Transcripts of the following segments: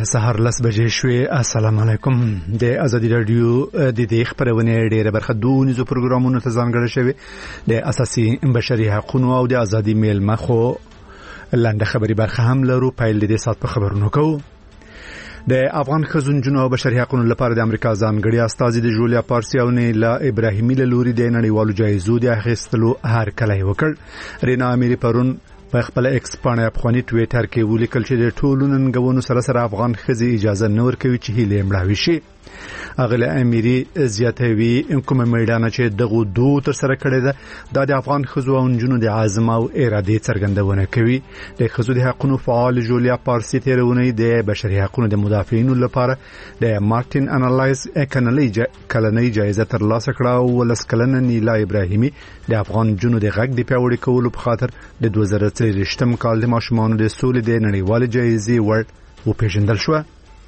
سهار 10 بجې شوې. السلام علیکم. د ازادي رادیو د دې خبرونه ډېره برخه دونیزو پروګرامونو ته ځانګړې شوی د اساسي بشري حقوقو او د ازادي میل مخو لاندې خبري برخه هم لرو. پایل دې سات په خبرونو کوو. د افغان خزونجونو او بشري حقوقو لپاره د امریکا ځانګړي استازي د جولیا پارسي او نیلا ابراهیمي له لوري د نړیوالو جایزو د اخیستلو هر کله وکړ. رینا اميري پرون په خپل ایکس باندې افغاني ټویټر کې ولیکل چې د ټولو ننګونو سره افغان خزي اجازه نه ورکوي چې هیله مړاوي شي. اغله اميري زیاتوي کومه میدان چې دغه دوه تر سره کړی ده د افغان خزو او نجونو د عزم او اراده څرګندونه کوي. د خزو د حقوقو فعال جولیا پارسي تیرونه د بشري حقوقو د مدافعینو لپاره د مارټین انالایز کلنۍ جایزه ترلاسه کړه او ولسکلن نیلا ابراهیمي د افغان جنونو د غږ د پیاوړي کولو په خاطر د 2023 کال د ماشومانو د سولې د نړیوال جایزې ور وپیژندل شو.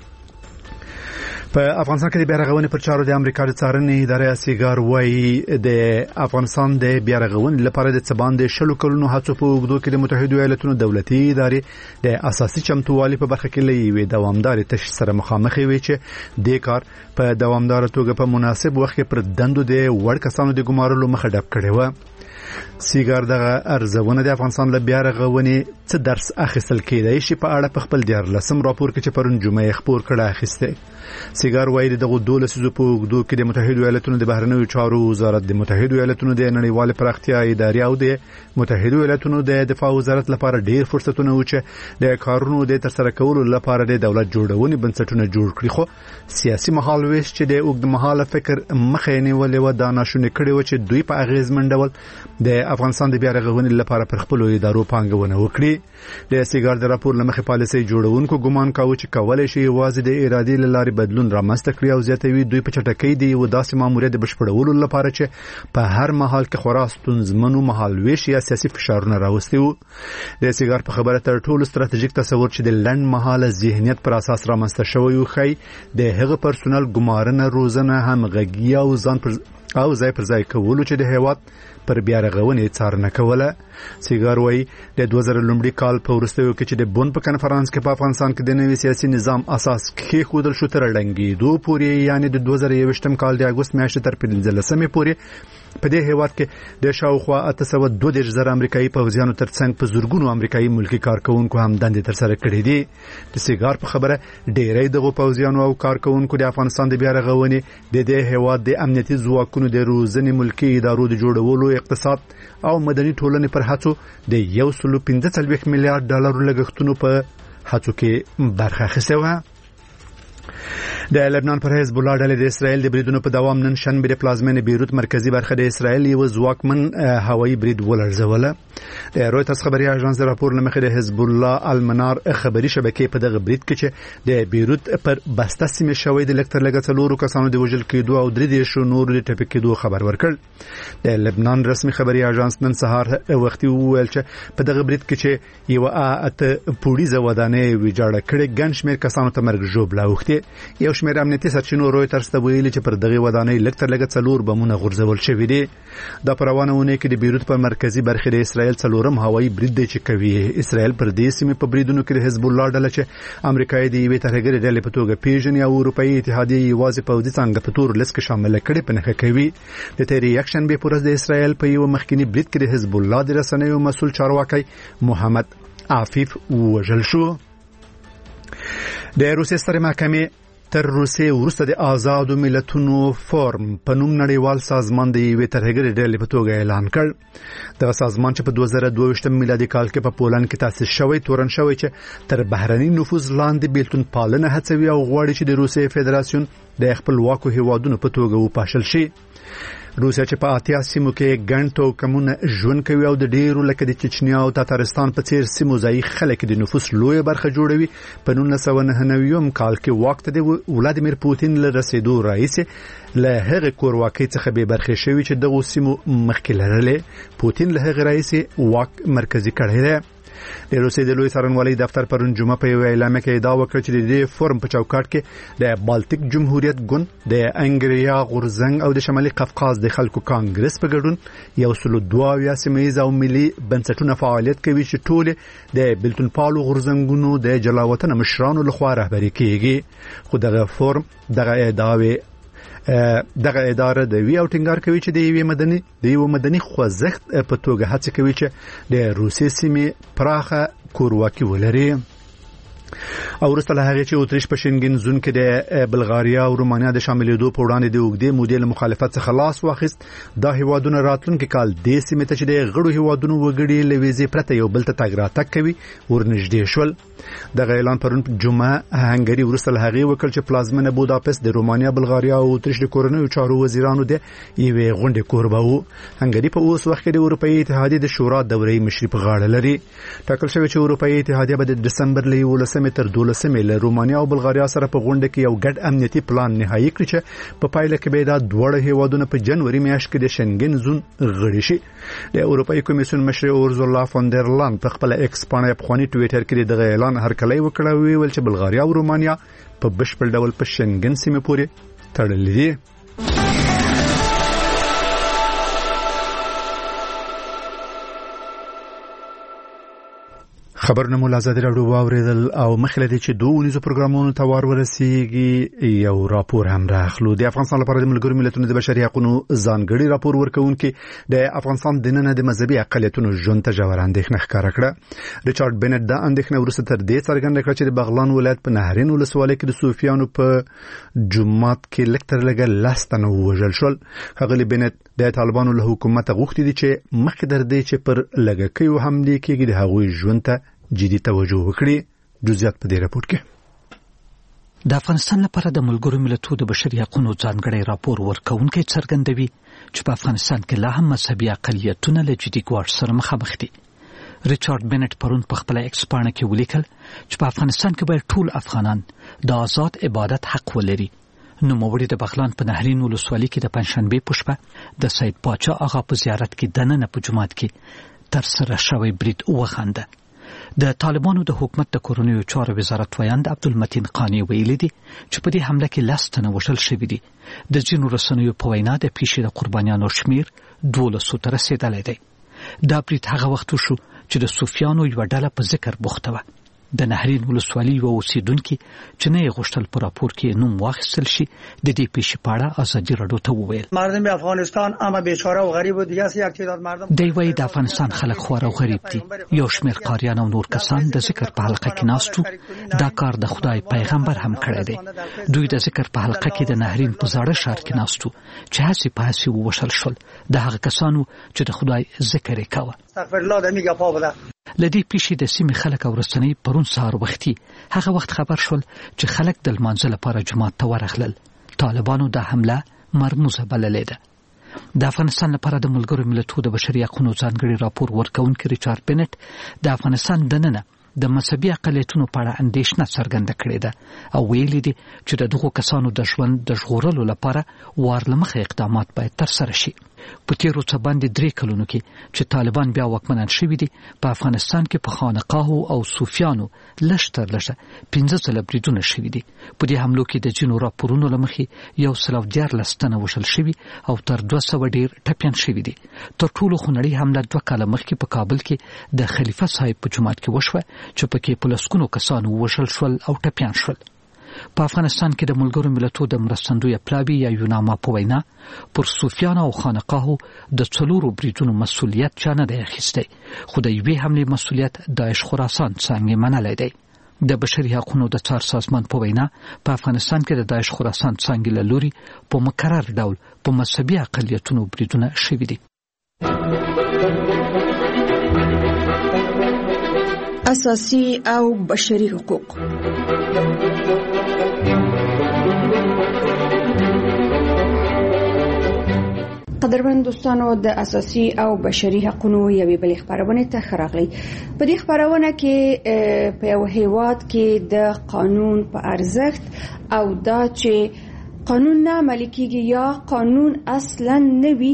په افغانستان کې د بیارغونې پر چارو د امریکا د څارنې ادارې سیګار وایي د افغانستان د بیارغونې لپاره د څبان د شلو کلونو هڅو په اوږدو کې د متحده ایالاتونو دولتي ادارې د اساسي چمتووالي په برخه کې لوي دوامدار تش سره مخامخ وي چې د کار په دوامدار توګه په مناسب وخت کې پر دندو د وړ کسانو د ګمارلو مخه ډب کړي و. سیګار دغه ارزونه د افغانستان له بیارغونې څه درس اخیستل کېدای شي په اړه په خپل 14 راپور کې چې پرون جمعه خبر کړه اخیسته. سیګار وایي دغه 12 په اوږدو کې د متحده ایالاتونو د بهرنیو چارو وزارت د متحده ایالاتونو د نړیوال پراختیا ادارې او د متحده ایالاتونو د دفاع وزارت لپاره ډیر فرصتونه و چې د کارونو د ترسره کولو لپاره د دولت جوړونې بنسټونه جوړ کړي. خو سیاسي مهالويش چې د اوږد مهاله فکر مخې نیولې و دا ناشونې کړي و چې دوی په اغیزمن ډول د افغانستان د بیارغونې لپاره پر خپل ادارو پانګونه وکړي. د سیګار د راپور لمخې پالیسي جوړونکو ګمان کاوه چې کولای شي واځي د ارادې لارې بدلون رامنځته کړي او زیاتوي دوی په چټکۍ دی و داسې ماموریت بشپړولو لپاره چې په هر محل کې خورا ستونزمنو مهالويش یا سیاسي فشارونه راوستي وو. د سیګار په خبره تر ټولو ستراتیژیک تصور چې د لند مهاله ذهنیت پر اساس رامنځته شوی و خی د هغه پرسونل ګمارنه روزنه همغږي او ځان پر او ځای پر ځای کولو چې د هیواد پر بیارغونې څارنه کوله. سیګار وایي د 2000 کال په وروستیو کې چې د بون په کنفرانس کې په افغانستان کې د نوي سیاسي نظام اساس کې خودل شو تر لنګېدو پورې یعنی د 2023 کال د اگست میاشتې تر 15 پورې په دې هیواد کې د شاوخوا 822 امریکایي پوځیانو ترڅنګ په زورګونو امریکایي ملکی کارکونکو هم دندې تر سره کړې دي. د سیګار په خبره ډېرې دغه پوځیانو او کارکونکو د افغانستان د بیارغونې د دې هیواد د امنیتي ځواکونو د روزنې ملکی ادارو د جوړولو اقتصاد او مدني ټولنې پر هڅو د 1.45 میلیارډ ډالر لګښتونو په هڅو کې برخه اخیستې و. د لبنان پر حزب الله ډلې د اسرائیل د بریدونو په دوام نن شنبه د پلازمینې بیروت مرکزی برخه د اسرائیل یو ځواکمن هوایي برید ولرزوله. د رویترز خبري اژانس د راپور لمخې د حزب الله المنار خبري شبکې په دغه برید کې چې د بیروت پر بسته سیمه شوې د لکتر لګڅلورو کسانو د وژل کېدو او درې دیشو نور د ټپي کېدو خبر ورکړ. د لبنان رسمي خبري اژانس نن سهار وختي وویل چې په دغه برید کې چې یو اته پولیسه ودانې ویجاړه کړې ګڼ شمېر کسانو ته مرګ ژوبله وخته. یو شمېر امنیتي سرچینو رویترز ته ویلي چې پر دغه ودانۍ لکتر لګڅلور بمونه غورځول شوې دي. د پروانهونه کې د بیروت په مرکزی برخه د اسرائیل څلورم هوایي برید دی چې کوي. اسرائیل پر دې سیمه په بریدونو کې د حزب الله ډله چې امریکایي دی وی ترګری ډلې په توګه پیژني او اروپאי اتحادیه یوازې په دې څنګه په تور لیست کې شامل کړي په نخښه کوي. د تیری اکشن به پرز د اسرائیل په یو مخکنی برید کې د حزب الله د رسنیو مسول چارواکي محمد عفیف وژل شو. د روسیې ستر محکمې تر روسیې ورسته د آزادو ملتونو فورم په نوم نړیوال سازمان د یوې ترهګرې ډلې په توګه اعلان کړ. دغه سازمان چې په 2022 میلادي کال کې په پولند کې تاسیس شوی تورن شوی چې تر بهرني نفوذ لاندې بیلتون پالنه هڅوي او غواړي چې د روسیې فدراسیون د خپلواکو هیوادونو په توګه وپاشل شي. روسیا چې په اتیا سیمو کې ګڼ توکمونه ژوند کوي او د ډیرو لکه د چچنیا او تاتارستان په څیر سیمو ځای خلک د نفوس لوی برخه جوړوي. په 1999 کال کې وخت د ولادیمیر پوتین له رسیدو رئیس له هغه کورواکۍ څخه به برخه شوی چې دغه سیمو مخکې لرله. پوتین له هغه رئیس واک مرکزی کړی دی. د روسیې د لوی څارنوالۍ دفتر پرون جمعه په یو اعلامیه کې ادعا وکړه چې د فورم په چوکاټ کې د بالټیک جمهوریت ګوند د انګریا غورزنګ او د شمالي قفقاز د خلکو کانګرس په ګډون 102 سیمه‌یز او ملي بنسټونه فعالیت کوي چې ټول د بلتون پالو غورزنګونو د جلاوطن مشرانو لخوا رهبري کیږي. خو دغه فورم دغه اداره د وی او ټینګار کوي چې د یو مدني خوځښت په توګه هڅه کوي چې د روسي سیمې پراخه کورواکي ولري. او وروسته له هغه چې اتریش په شنګن زون کې د بلغاریا او رومانیا د شاملېدو په وړاندې د اوږدې مودې مخالفت څخه خلاص واخیست، دا هیوادونه راتلونکي کال د سیمې ته چې د غړو هیوادونو وګړي لويزي پرته یو بل ته تګ راتګ کوي ورنږدې شول. دغه اعلان پرون جمعه هنګری وروسته له هغه وکړ چې پلازمنه بوداپست د رومانیا، بلغاریا او اتریش د کورنیو چارو وزیرانو د یوې غونډې کوربه وو. هنګری په اوس وخت کې د اروپאי اتحادیې د شورا دورې مشري په غاړه لري. ټاکل شوی چې اروپאי اتحادیه به د دسمبر له 11 تر 12 له رومانیا او بلغاریا سره په غونډه کې یو ګډ امنیتي پلان نهایی کړی چې په پایله کې به دا دوه هیوادونه په جنوري میاشت کې د شنګن زون غړي شي. د اروپאי کمیسیون مشر اورزولا فون در لان په خپل ایکس باندې په خواني ټوئیټر کې دغه اعلان هرکلی وکړ، ویل چې بلغاریا او رومانیا په بشپړ ډول په شنګن سیمه پورې تړلې دي. خبرونه مو لازم راوړو واوریدل او مخله دي چې دوه نيزو پروګرامونو ته وار ورسیږي. یو راپور هم راخلو د افغانستان لپاره د ملګرو ملتونو د بشري حقوقو ځانګړي راپور ورکوونکي د افغانستان دننه د مذهبي اقلیتونو ژوند ته ژور اندېښنه ښکاره کړه. ریچارډ بنټ دا اندېښنه ورسره تر دې څرګنده کړه چې د بغلان ولایت په نهرین ولسوالۍ کې د صوفیانو په جمعات کې لکتر لګه لاستنه وژل شول. هغه بنټ د طالبانو له حکومت غوښتي دي چې مخکې در دې چې پر لګکیو حمله کېږي د هغوی ژوند ته جدي توجه وکړي. جزئیات په دې راپور کې. د افغانستان لپاره د ملګرو ملتونو د بشري حقوقو ځانګړي راپور ورکوونکي څرګندوي چې په افغانستان کې لا هم مذهبي اقلیتونه له جدي ګواښ سره مخامخ دي. ریچارډ بنټ پرون په خپل ایکس باندې کې ولیکل چې په افغانستان کې باید ټول افغانان د آزاد عبادت حق ولري. نو موړي د بغلان په نهرین ولسوالۍ کې د پنځشنبه په شپه د سید پاچا آغا په زیارت کې دننه په جمعات کې تر سره شوی برید وخانده. د طالبانو د حکومت د کورنیو چارو وزارت ویاند عبدالمتین قانی ویلي دي چې په دې حمله کې لاستنه وشل شوی دي. د ځینو رسنیو په وینا د پیښې د قربانیانو شمیر 1200 ته رسیدلی دی. دا برید هغه وخت شو چې د صوفیانو یو ډله په ذکر بوخته و. د نهرین ولسوالۍ و اوسیدونکو چې نه غوښتل په راپور کې نوم واخیستل شي د دې پیښې په اړه ازادي رادیو ته وویل مردم افغانستان اما بیچاره و غریب و دیگه است. یک تعداد مردم دی وای د افغانستان خلک خوار او غریب دي. یو شمېر قاریان او نور کسان د ذکر په حلقه کې ناستو. دا کار د خدای پیغمبر هم کړی دی. دوی د ذکر په حلقه کې د نهرین په زاړه ښار کې ناستو چې هسې په هسې ووشل شول. د هغه کسانو چې د خدای ذکر یې کاوه. استغفر الله د میګه پاوله لدی پیښې د سیمې خلک او رسنۍ پرون سهار وختي هغه وخت خبر شول چې خلک د لمانځه لپاره جمعات ته ورغلل. طالبانو د حمله مرموزه بللې ده. د افغانستان لپاره د ملګرو ملتونو د بشري حقوقو ځانګړي راپور ورکوونکي ریچارډ بنټ د افغانستان دننه د مذهبي اقلیتونو په اړه اندېښنه څرګنده کړې ده او ویلي دي چې د دغو کسانو د ژوند د ژغورلو لپاره وارلمخه اقدامات باید ترسره شي. په تیرو څه باندې 3 کلونو کې چې طالبان بیا واکمنان شوي دي په افغانستان کې په خانقاهو او صوفیانو لشتر لشه 15 ځله بریدونه شوي دي. په دې حملو کې د جنو راپورونو لمخې 114 تنه وشل شوي او تر 200 ډیر ټپيان شوي دي. تر ټولو خونړۍ حمله 2 کاله مخکې په کابل کې د خلیفہ صاحب په جماعت کې وشوه چې پکې په لسکونو کسانو وشل شول او ټپيان شول. په افغانستان کې د ملګرو ملتونو د مرستندوی پلاوی یا یوناما په وینا پر صوفیانو او خانقاهو د 4 بریدونو مسولیت چانه دی اخیستی، خو د یوې حملې مسولیت داعش خراسان څنګه منلی دی. د بشري حقوقو د څار سازمان په وینا په افغانستان کې د داعش خراسان څنګه لوري په مکرر ډول په مذهبي اقلیتونو بریدونه شوي دي. اساسي او بشري حقوق قدرمن دوستانو د اساسي او بشري حقوقو یوې بلې خبرونه ته خراغلي. په دې خبرونه کې په یو هیواد کې د قانون په ارزښت او دا چې قانون نه عملي کیږي یا قانون اصلا نه وي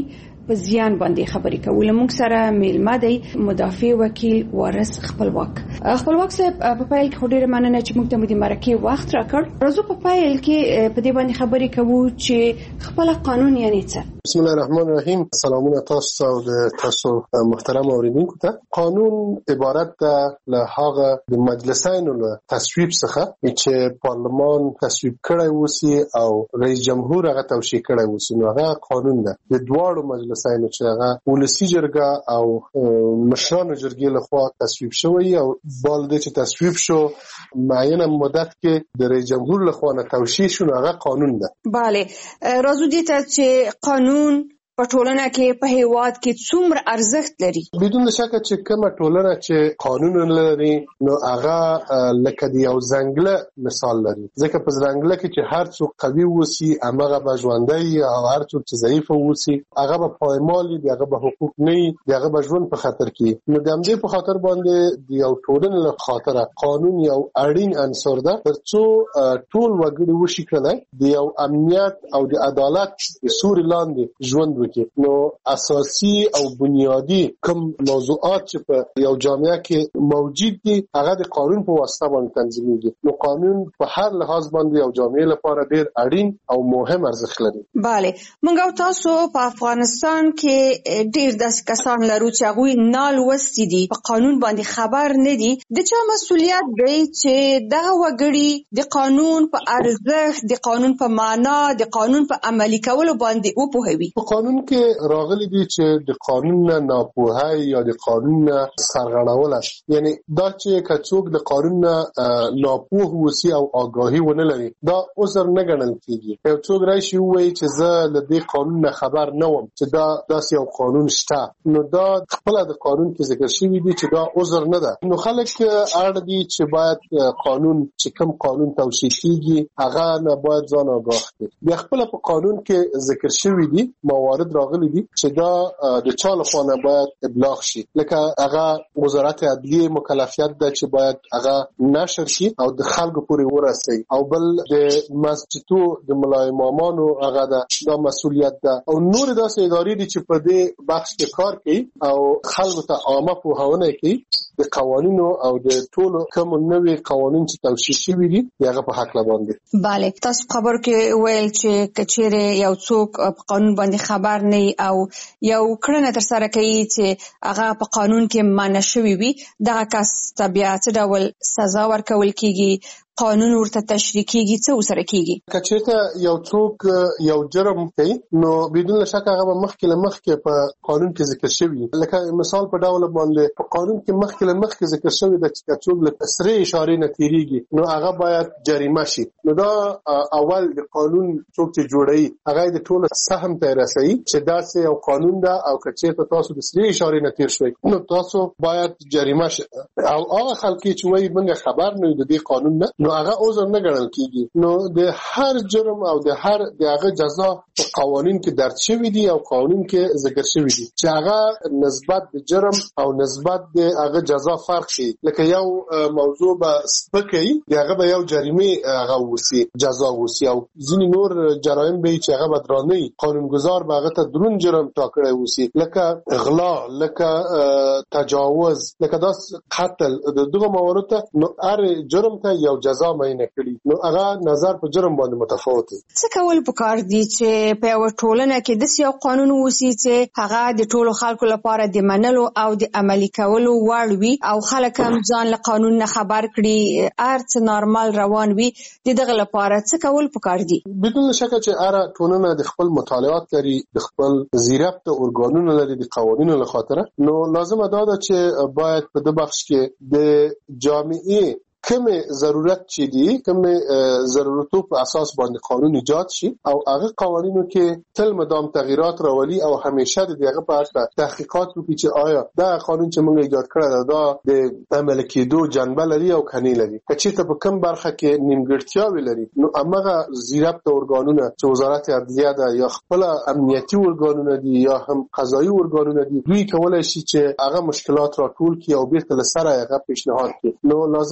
په زیان باندې خبرې کوو. موږ سره میلمه دی مدافع وکیل وارث خپلواک. خپلواک صاحب په پیل کې ډېر مننه چې موږ ته د مرکه وخت راکړ. راځو په پیل کې په دې باندې خبرې کوو چې خپل قانون یعنی څه. بسم الله الرحمن الرحیم. سلامونه تاسو او تاسو محترم اوریدونکو ته. قانون عبارت ده له هغه د مجلسینو له تصویب څخه چې پارلمان تصویب کړی وسی او رئیس جمهور هغه توشیح کړی وسی. نو هغه قانون ده د دواړو مجلسینو چې هغه ولسی جرګه او مشرانو جرګې لخوا تصویب شوی او بال دې چې تصویب شو معینه مدت کې د رئیس جمهور لخوا نه توشیح شو. هغه قانون ده. bale راځو دې ته چې قانون په ټولنه کې په هیواد کې څومره ارزښت لري. بدون شک چې کومه ټولنه چې قانون لري نو هغه لکه د یو ځنګله مثال لري. ځکه په ځنګله کې چې هر څوک قوي وسی هغه به ژوندۍ او هر څوک چې ضعیف وسی هغه به پایمالي دی، هغه به حقوق نه دی، هغه به ژوند په خطر کې. نو د همدې په خاطر باندې د یو ټولنې له خاطر قانون یو اړین عنصر ده ترڅو ټول وګړي وشي کړي د یو امنیت او د عدالت د سوري لاندې ژوند. نو اساسي او بنیادی کوم موضوعات چې په یو جامعه کې موجود دي هغه د قانون په واسطه باندې تنظیمېږي. نو قانون په هر لحاظ باندې یو جامعه لپاره ډېر اړین او مهم ارزښت لري. bale موږ او تاسو په افغانستان کې ډېر داسې کسان لرو چې هغه نال وستي دي په قانون باندې خبر نه دي. د چا مسؤلیت دی چې دغه وګړي د قانون په ارزښت، د قانون په معنا، د قانون په عملي کولو باندې وپوهوي؟ په قانون کې راغلي دي چې د قانون نه ناپوهي یا د قانون نه سرغړول، یعنی دا چې کڅوک د قانون نه ناپوه وسی او آگاهی ونه لري دا عذر نه ګڼل کیږي. یو څوک راشي وایي چې زه له دې قانون نه خبر نه وم چې دا داسې یو قانون شته، نو دا خپل د قانون کې ذکر شوی دی چې دا عذر نه ده. نو خلک اړ دي چې باید قانون چې کوم قانون توشیح کیږي هغه نه باید ځان آگاه کړي. بیا خپل په قانون کې ذکر شوی دی موارد راغلي دي چې دا د چا لخوا نه باید ابلاغ شي. لکه هغه وزارت عدلیه مکلفیت ده چې باید هغه نشر شي او د خلکو پورې ورسي، او بل د مسجدو د ملا امامانو هغه دا مسؤلیت ده، او نور داسې ادارې دي چې په دې بخش کې کار کوي او خلکو ته عامه پوهاونه کوي د قوانینو او د ټولو کوم نوې قوانین چې توشیح شوي دي هغه په حق باندې. bale تاسو خبر کې ویل چې کچېره یو څوک په قانون باندې خبر نه او یو کړنه تر سره کوي چې هغه په قانون کې معنی شوی وي، دغه کس طبيعت ډول سزا ورکول کیږي، قانون ورته تشریح کیږي، څه وسره کیږي. کچېته یو څوک یو جرم کوي نو بدون شک هغه مخکې په قانون کې ذکر شوی. لکه مثال په ډول باندې په قانون کې مخکې ذکر شوی د چې څوک له سره اشاره نه تیریږي نو هغه باید جریمه شي. نو دا اول د قانون څوک چې جوړي هغه د ټول سهم ته رسي چې دا څه یو قانون ده او کچېته تاسو د سره اشاره نه تیر شوي نو تاسو باید جریمه شي. او هغه خلک چې وایي موږ خبر نه یو د دې قانون نه نو هغه عذر نه ګڼل کیږي. نو د هر جرم او د هر دغه جزا په قوانین کې درج شوی دی او قانون کې ذکر شوی دی چې هغه نسبت د جرم او نسبت د هغه جزا فرق شي. لکه یو موضوع به سپکای دغه به یو جریمه هغه وسی جزا وسی او ځینې نور جرایم به چې هغه بدرانه قانونګذار به هغه ته درون جرم ټاکړی وسی، لکه غلا، لکه تجاوز، لکه داس قتل. دغه موارد نو هر جرم ته یو جزا مینه کړي نو هغه نظر په جرم باندې متفاوت دي. څه کول پکار دي چې په یو ټولنه کې د یو قانون وسی چې هغه د ټولو خلکو لپاره د منلو او د عملي کولو وړ وي او خلک هم ځان له قانون نه خبر کړي، ارڅ نارمل روان وي. دغه لپاره څه کول پکار دي؟ بدون شک چې هر ټولنه د خپل مطالعات لري، د خپل زیربط ارګانونه لري د قوانینو له خاطر. نو لازم ده چې باید په د بخش کې د جامعي کوم ضرورت چې دي، کوم ضرورتو په اساس باندې قانون ایجاد شي او هغه قوانینو کې تل مدام تغییرات راولي او همیشه دغه په اړه تحقیقات وکړي چې آیا دا قانون چې موږ ایجاد کړی دا د عمل کېدو جنبه لري او کني لري. کچې په کوم برخه کې نیمګړتیاوې لري نو هغه زیربط ارګانونه چې وزارت عدلیه ده یا خپل امنیتي ارګانونه دي یا هم قضایي ارګانونه دي دوی کولای شي چې هغه مشکلات راټول کړي او بیرته لسره هغه پیشنهاد کړي. نو لازم ده چې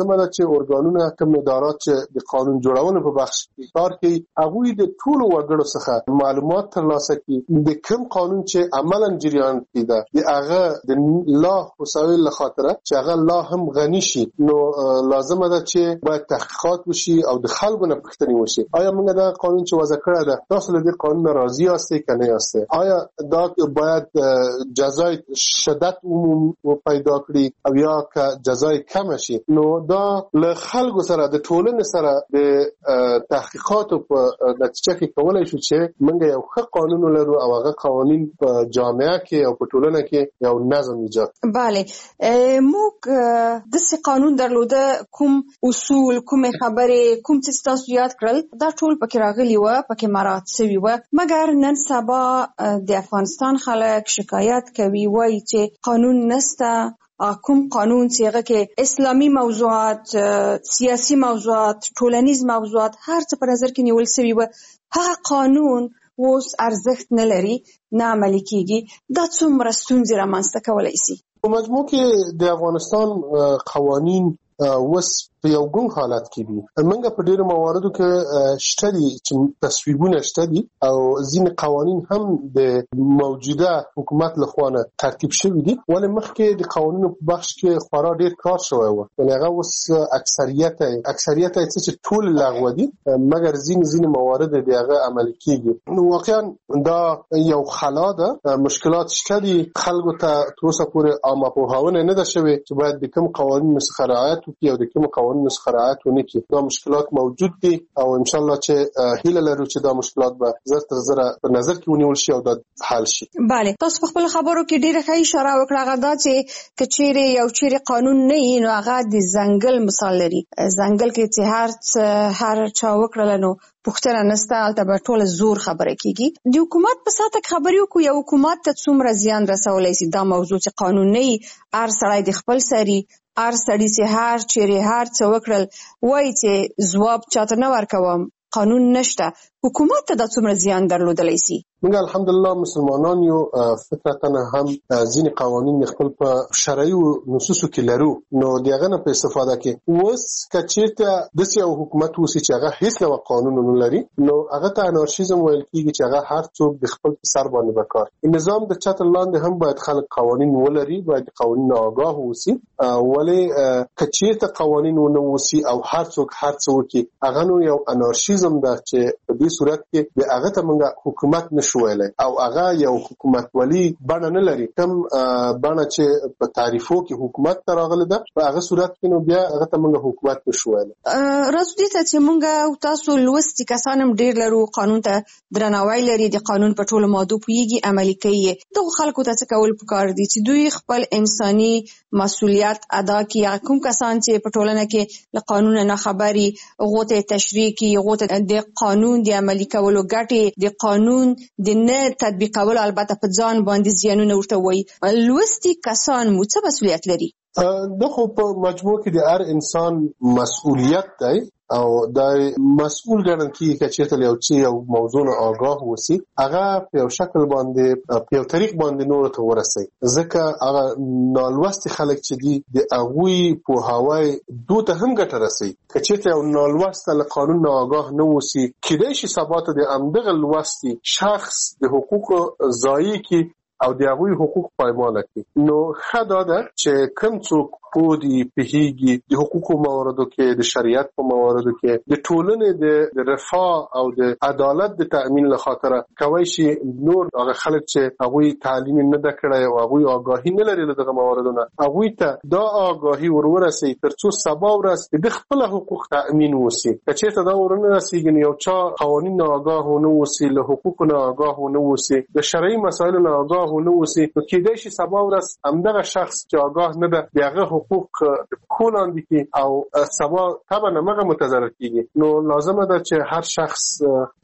چې اورګانونه کوم ادارات چې د قانون جوړونې په بخش کې کار کوي هغه د ټولو وګړو څخه معلومات ترلاسه کړي د کوم قانون چې عملاً جریان کیده د هغه د لا وسایل لخاطر چې هغه لا هم غني شي نو لازم ده چې باید تحقیقات وشي او د خلکو نه پوښتنه وشي آیا موږ دا قانون چې وضع کړی ده تاسو له دې قانون راضي یاستئ که نه یاستئ آیا دا باید جزای شدت عموم پیدا کړي او یا که جزای کم شي نو دا له خلکو سره د ټولنې سره د تحقیقاتو په نتیجه کې کولای شو چې موږ یو ښه قانون لرو او هغه قوانین په جامعه کې او په ټولنه کې یو نظم ایجاد. بله موږ د څه قانون درلوده کوم اصول کوم خبرې کوم چې تاسو یاد کړل دا ټول پکې راغلي و پکې مراعات شوي و مګر نن سبا د افغانستان خلک شکایت کوي وایي چې قانون نشته کوم قانون چې هغه کې اسلامي موضوعات سیاسي موضوعات ټولنیز موضوعات هر څه په نظر کې نیول شوي و هغه قانون اوس ارزښت نه لري نه عملي کیږي دا څومره ستونزې رامنځته کولی شي په مجموع کې د افغانستان قوانین وس په یو ګون حالت کې دي موږ په ډیرو مواردو کې شته دي چې تصویبونه شته دي او ځینې قوانین هم د موجوده حکومت لخوا نه ترتیب شوي دي ولې مخکې د قوانینو په بخش کې خورا ډیر کار شوی و یعنې هغه اوس اکثریت یې چې ټول لغوه دي مګر ځینې موارد د هغه عملي کېږي نو واقعا دا یو خلا ده مشکلات شته دي خلکو ته تر اوسه پورې عامه پوهاونه نه ده شوې چې باید د کوم قوانینو څخه رعایت وکړي او د کوم قوانینو څخه رعایت ونه کړي دا مشکلات موجود دي او ان شاء الله چې هیله لرو چې دا مشکلات به زر تر زره په نظر کې ونیول شي او دا حل شي. بله تاسو په خپل خبرو کې ډیره ښه اشاره وکړه هغه دا چې کچېرې یو چیرې قانون نه وي نو هغه د ځنګل مثال لري ځنګل کې چې هر چا وکړل نو پوښتنه نشته هلته به ټول زور خبره کیږي د حکومت په ساته خبرې وکړو یو حکومت ته څومره زیان رسولی شي دا موضوع چې قانون نه وي هر سړی د خپل سري هر سړی چې هر چیرې هر څه وکړل وایي چې ځواب چاته نه ورکوم قانون نشته حکومت ته دا څومره زیان درلودلی شي موږ الحمدلله مسلمانان یو فطرتاً هم ځینې قوانین خپل په شرعي نصوصو کې لرو نو د هغه نه په استفاده کې اوس که چېرته داسې یو حکومت اوسي چې هغه هیڅ ډول قانون نه لري نو هغه ته انارشیزم ویل کېږي چې هغه هر څوک د خپل سر باندې به کار نظام د چتر لاندې هم باید خلک قوانین ولري باید قوانین آگاه اوسي ولې که چېرته قوانین ونه اوسي او هر څوک هر څه وکړي هغه نو یو انارشیزم ده چې په دې صورت کې د هغه ته موږ حکومت نشو ویلی او هغه یو حکومت ولی بڼه نه لري کوم بڼه چې په تعریفو کې حکومت ته راغلی ده په هغه صورت کې نو بیا هغه ته موږ حکومت نشو ویلی راځو دې ته چې موږ تاسو لوستي کسان هم ډېر لرو قانون ته درناوی لري د قانون په ټولو مادو پوهیږي عملي کوي دغو خلکو ته څه کول پکار دي چې دوی خپل انساني مسؤلیت ادا کړي کوم کسان چې په ټولنه کې له قانون نه خبري هغو ته تشریح کړي هغو ته د قانون د عملي کولو ګټې د قانون د نه تطبیقولو البته په ځان باندې زیانونه ورته وایي لوستي کسان مو څه مسؤلیت لري دا خو په مجموع کې د هر انسان مسؤلیت دی او دا مسؤل ګڼل کېږي که چېرته یو څه یو موضوع نه آگاه اوسي هغه په یو شکل باندې په یو طریق باندې نورو ته ورسوي ځکه هغه نالوستي خلک چې دي د هغوی پوهاوی دوی ته هم ګټه رسوي که چېرته یو نالوسته له قانون نه آگاه نه اوسي کیدای شي سبا ته د همدغه لوستي شخص د حقوقو ضایع کړي او د هغوی حقوق پایماله کړي نو ښه دا ده چې کوم څوک پوه دي پوهیږي د حقوقو مواردو کې د شریعت په مواردو کې د ټولنې د رفاه او د عدالت د تأمین لخاطر کوي شي نور هغه خلک چې هغوی تعلیم نه ده کړی او هغوی آگاهي نه لري له دغه مواردو نه هغوی ته دا آگاهي ورسوي تر څو سبا ورځ د خپل حقوق تأمین وسي که چېرته دا ورنه رسېږي نو یو چا قوانین نه آگاه ونه اوسي له حقوقو نه آگاه ونه اوسي د شرعي مسایلو نه آگاه ونه اوسي نو کېدای شي سبا ورځ همدغه شخص چې آگاه نه ده د هغه حقوق کولاندې کی او سبا طبعا هغه متضرر کیږي نو لازمه ده چې هر شخص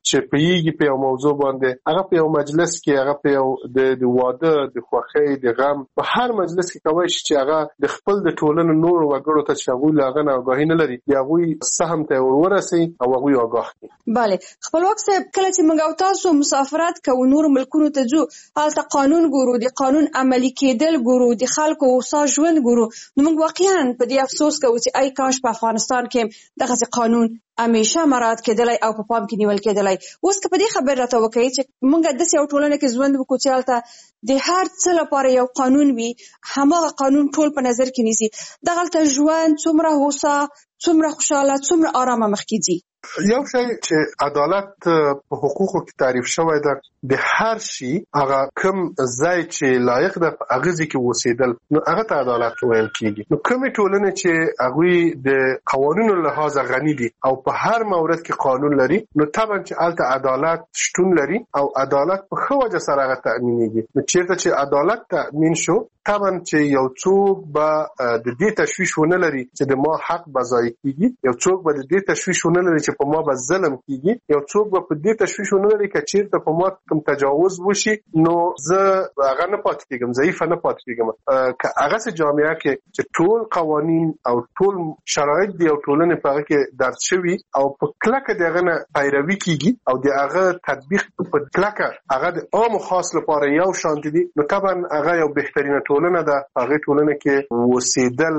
چې پیږي په یو موضوع باندې هغه په یو مجلس کې هغه په یو د واده د خوښۍ د غم په هر مجلس کې کوي چې هغه د خپل د ټولنې نور وګړو ته شغول هغه نه آگاهی نه لري یا غوي سهم ته ورسي او غوي آگاه دي. bale خپلواک صاحب کله چې موږ تاسو مسافرت کوو نور ملکونو ته ځو هلته قانون ګورو د قانون عملی کېدل ګورو د خلکو اوسا ژوند ګورو نو موږ واقعا په دې افسوس کوو چې ای کاش په افغانستان کې دغه قانون همیشه مراعات کېدلای او په پام کې نیول کېدلای. اوس که په دې خبر راته وکړئ چې موږ د یو ټولنه کې ژوند وکړو چې هلته د هر څه لپاره یو قانون وي هماغه قانون ټول په نظر کې نیسي دغلته ژوند څومره هوسا څومره خوشاله څومره آرامه مخکې ځي. یو شی چې عدالت په حقوقو کې تعریف شوی ده د هر شي هغه کوم ځای چې لایق ده هغه ځکه وسیدل نو هغه ته عدالت ویل کیږي. نو کومې ټولنې چې هغه د قوانینو لحاظ غني دي او په هر مورد کې قانون لري نو طبعا چې الته عدالت شتون لري او عدالت په خو وجه سره هغه تامینېږي. نو چیرته چې عدالت تامین شو طبعا چې یو څوک به د دې تشویش ونه لري چې د ما حق بځای کیږي یو څوک به د دې تشویش ونه لري چې په ما به ظلم کیږي یو څوک به په دې تشویش ونه لري چې چیرته په ما کوم تجاوز وشي نو زه هغه نه پاتې کېږم ضعیف نه پاتې کېږم که هغه سه جامعه کې چې ټول قوانین او ټول شرایط دی او ټولنه په هغه کې درج شوی او په کلکه دغه نه پیروي کیږي او دغه تطبیق په کلکه هغه د عام خاص لپاره یو شان دي نو طبعا هغه یو بهترینه ټولنه ده. هغه ټولنه کې وسیدل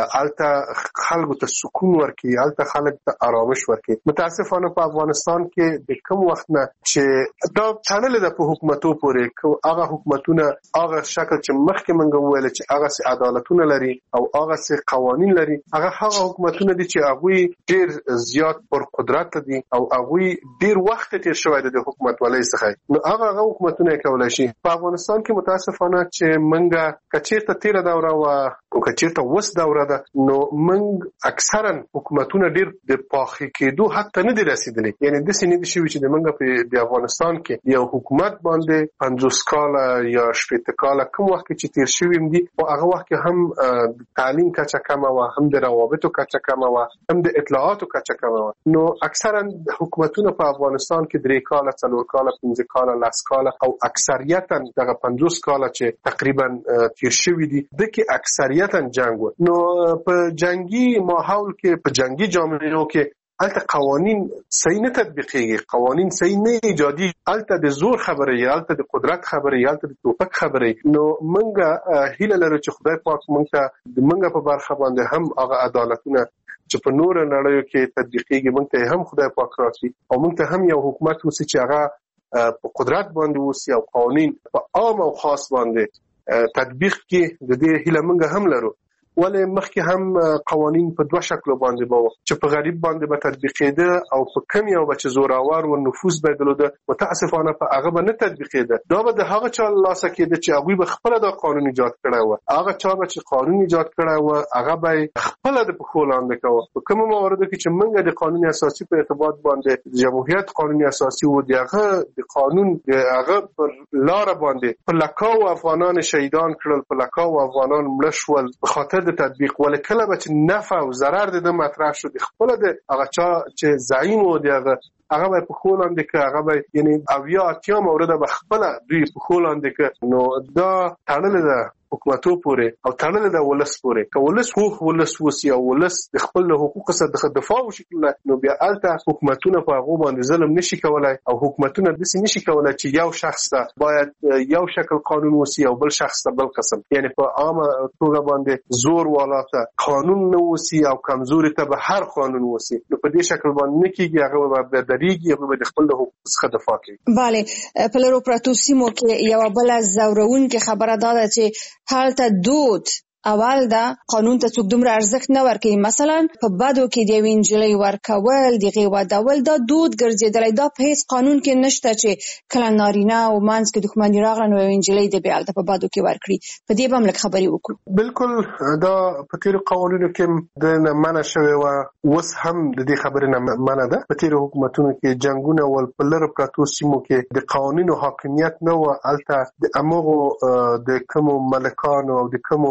الته خلکو ته سکون ورکړي الته خلک ته آرامش ورکړي. متاسفانه په افغانستان کې د کوم وخت نه چې دا تړلې ده په حکومتو پورې هغه حکومتونه هغه شکل چې مخکې منګه ویل چې هغه سي عدالتونه لري او هغه سي قوانين لري هغه حکومتونه دي چې هغه ډیر زیات پر قدرت دي او هغه ډیر وخت تیر شوی د حکومت ولې څخه نو هغه حکومتونه کولای شي. په افغانستان کې متاسفانه چې منګه کچیر ته تیر دوره او کچیر ته وس دوره ده نو منګ اکثرا حکومتونه ډیر د پاخي کېدو حتی نه دي رسیدلي یعنی د سینې د شوی چې د منګه په افغانستان کې یو حکومت باندې 50 کال یا 70 کال کوم وخت چې تیر شوی دي او هغه وخت کې هم تعلیم کچا کم او هم د روابطو کچا کم او هم د اطلاعاتو کچا کم نو اکثرا حکومتونه په افغانستان کې 3 کال 4 کال 5 کال 10 کال او اکثریتا دغه 50 کال چې تقریبا تیر شوی دي د کې اکثریتا جنگ نو په جنگي ماحول کې په جنگي جامعو کې الته قوانین صحیح نه تطبیقېږي قوانین صحیح نه ایجادي الته د زور خبره یا الته د قدرت خبره یا الته د توپک خبره نو منګه هیله لرو چې خدای پاک منګه د منګه په برخه باندې هم هغه عدالتونه چې په نور نړیو کې تطبیقېږي منګه هم خدای پاک راځي او منګه هم یو حکومت وسی چې هغه په قدرت باندې وسی او قوانین په عام او خاص باندې تطبیق کې د دې هیله منګه هم لرو. ولې مخکې هم قوانین په دوه شکلو باندې بو چې په غریب باندې به تطبیقېده او په کم یو بچ زوراور او نفوذ بدلوده متاسفانه په هغه باندې تطبیقېده دا به د هغه چا لاسه کېده چې هغه به خپل د قانون ایجاد کړی و هغه چا به چې قانون ایجاد کړی و هغه به خپل د پخولاند کوي په کوم موارد کې چې منګه د قانون اساسي په ارتباط باندې جمهوریت قانون اساسي و دغه د قانون هغه پر لار باندې په لکاو افغانان شهیدان کړل په لکاو افغانان مړ شول په خاطر د تطبیق ولکله به چې نفع او ضرر د مطرح شو د خپل د هغه چا چې زعیم و دغه هغه په خولاند کې هغه به یعنی اویا اتیا مورد به خپل دوی په خولاند کې نو دا تړل ده حکومتو پورې او تړل ده ولس پورې که ولس خو ولس وسی او ولس د خپل حقوق څخه دفاع وشي نو بیا الته حکومتونه په هغه باندې ظلم نشي کولای او حکومتونه د سې نشي کولای چې یو شخص ته باید یو شکل قانون وسی او بل شخص ته بل قسم یعنی په عامه توګه باندې زور والاته قانون نو وسی او کمزوري ته به هر قانون وسی نو په دې شکل باندې نه کیږي هغه به دریږي هغه د خپل حقوق څخه دفاع کوي. bale په لرو پراتو سیمو کې یو بل زورون کې خبره ده چې حالته دود اول دا قانون ته څوک دومره ارزښت نه ورکوي مثلا په بدو کې د وینجلې ورکول د غیوادول دا دود ګرځیدلی دا په هیڅ قانون کې نشته چې کله نارینه او مانس کې دښمنی راغله نو وینجلې د بیالته په بدو کې ورکړي په دې باندې خبرې وکړو. بالکل دا په تیر قوانینو کې د منع شوی و وس هم د دې خبرې نه منع ده په تیر حکومتونو کې جنگونه ول په لر پراتو سیمو کې د قوانینو حاکمیت نه و الته د امغو د کوم ملکانو او د کوم عرف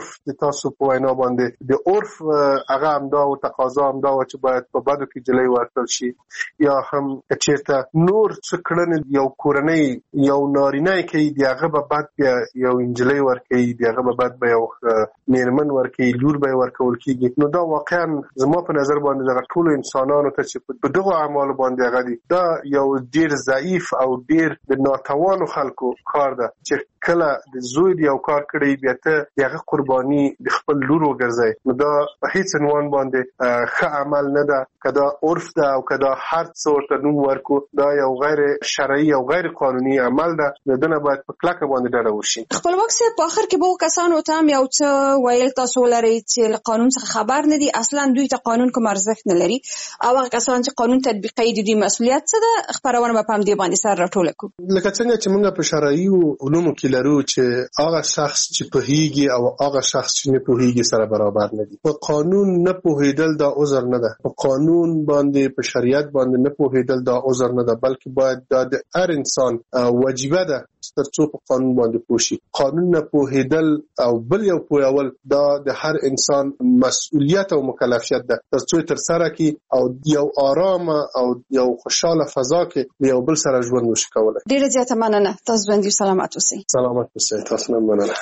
عرف د تاسو په وینا باندې د عرف هغه همدا او تقاضا همدا چې باید په بدو کې جلۍ ورکړل شي یا هم چیرته نور څه کړنې یو کورنۍ یو نارینه کوي دی هغه به بعد یو انجلۍ ورکوي دی هغه به بعد به یو میرمن ورکوي لور به ورکول کیږي نو دا واقعا زما په نظر باندې دغه ټول انسانانو ته چې په دغه اعمال باندې هغه دي دا یو ډیر ضعیف او ډیر د ناتوانو خلکو کار ده چې کله د زوی دی یو کار کړی بیا ته دغه قرباني د خپل لور وګرځي نو دا په هیڅ عنوان باندې ښه عمل نه ده کدا عرف ده او کدا هر څه ورته نوم ورکو دا یو غیر شرعي او غیر قانوني عمل ده دنه باید په کلکه باندې ډډه وشي. خپلواک صاحب په اخر کې به کسانو ته یو څه ویل تاسو لري چې له قانون څخه خبر نه دي اصلا دوی ته قانون کوم ارزښت نه لري او هغه کسان چې قانون تطبیقوي د دوی مسؤلیت څه ده خبرونه په هم دی باندې سره راټول کړو لکه څنګه چې موږ په شرعي علومو کې لرو چې هغه شخص چې پوهیږي او هغه شخص چې نه پوهیږي سره برابر نه دي. په قانون نه پوهیدل دا عذر نه ده. په قانون باندې په شریعت باندې نه پوهیدل دا عذر نه ده بلکې باید دا د هر انسان واجبه ده ترڅو په قانون باندې پوه شي. قانون نه پوهیدل او بل یو پوهول دا د هر انسان مسؤلیت او مکلفیت ده ترڅو تر سره کی او یو آرام او یو خوشاله فضا کې یو بل سره ژوند وشي کولای. ډیره زیاته مننه تاسو باندې سلامات اوسئ. سلامات اوسئ تاسو نه مننه.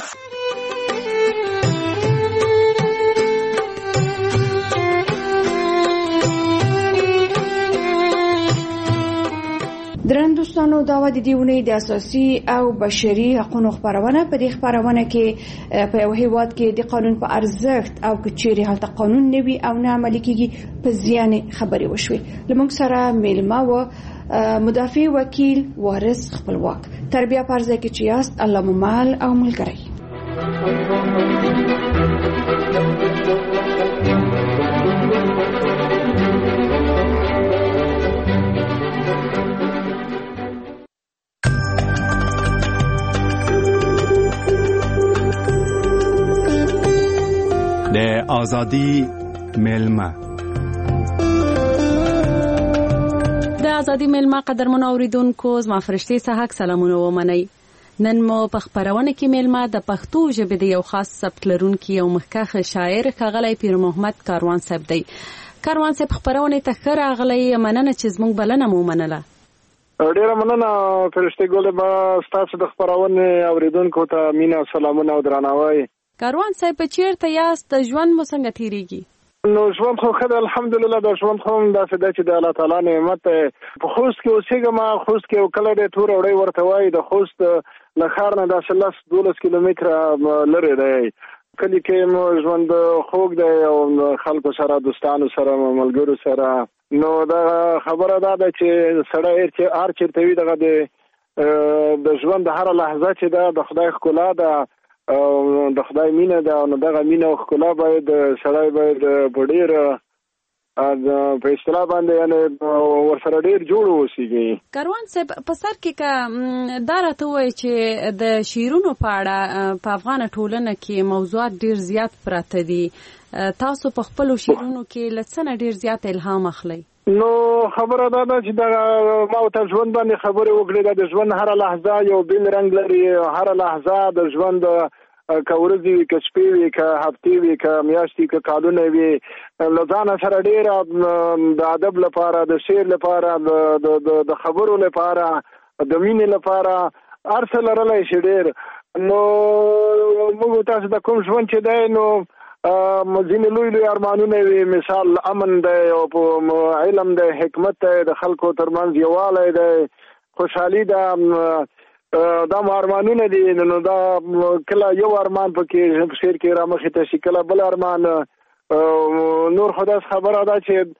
درن دوستانو دا و د دیونې د اساسي او بشري حقوقو خبرونه په دې خبرونه کې په یو هیواد کې د قانون په ارزښت او کچېری حالت قانون نوي او نه عملي کیږي په ځان خبري وشوي. لمونږ سره میلمه و مدافع وکیل وارث خپلواک تربیه پرځه کې چې یاست الله ممال او ملګری. د آزادی میلمه د آزادی میلمه قدرمن اوریدونکو زما فرشتي صحاک سلامونه ومنئ. نن مو په خبرونه کې میلمه د پښتو ژبې د یو خاص سبک لرونکي او مخکښ شاعر ښاغلی پیر محمد کاروان صاحب دی. کاروان صاحب خبرونه ته ښه راغلی مننه چې زموږ بلنه مو منله. ډیره مننه فرشتي ګل به ستاسو د خبرونه اوریدونکو ته مینا سلامونه او درناوی. کاروان صاحب چیرته یاست ژوند مو څنګه تیریږي؟ نو ژوند خو خدای الحمدلله د ژوند خو داسې ده چې د الله تعالی نعمت په خوست کې اوسېږم. خوست کې کله د تور وړي ورته وایي د خوست له ښار نه داسې 12 کیلومتره لرې دی. کلی کې مو ژوند خوږ دی او خلکو سره دوستانو سره ملګرو سره. نو دا خبره ده چې سړی هر چېرته وي دغه د ژوند د هره لحظه چې ده د خدای ښکلا ده او د خدای مینه ده. نو دغه مینه او ښکلا باید سړی باید په ډېر په اصطلاح باندې یعنې ورسره ډېر جوړ اوسېږي. کاروان صاحب په سر کې که دا راته ووایي چې د شعرونو په اړه په افغانه ټولنه کې موضوعات ډېر زیات پراته دي تاسو په خپلو شعرونو کې له څه نه ډېر زیات الهام اخلئ؟ نو خبره دا ده چې دغه ما ته ژوند باندې خبرې وکړې د ژوند هره لحظه یو بل رنګ لري. هره لحظه د ژوند که ورځې وي که شپې وي که هفتې وي که میاشتې که کالونه وي له ځانه سره ډېره د ادب لپاره د شعر لپاره د خبرو لپاره د مینې لپاره هر څه لرلی شي ډېر. نو موږ تاسو د کوم ژوند چې دی نو ځینې لوی ارمانونه وي مثال امن دی او علم دی حکمت دی د خلکو ترمنځ یووالی دی خوشحالي ده دا ارمانونه دي. نو دا کله یو ارمان پکې شعر کې رامخې ته شي کله بل ارمان. نور خدای خبره ده چې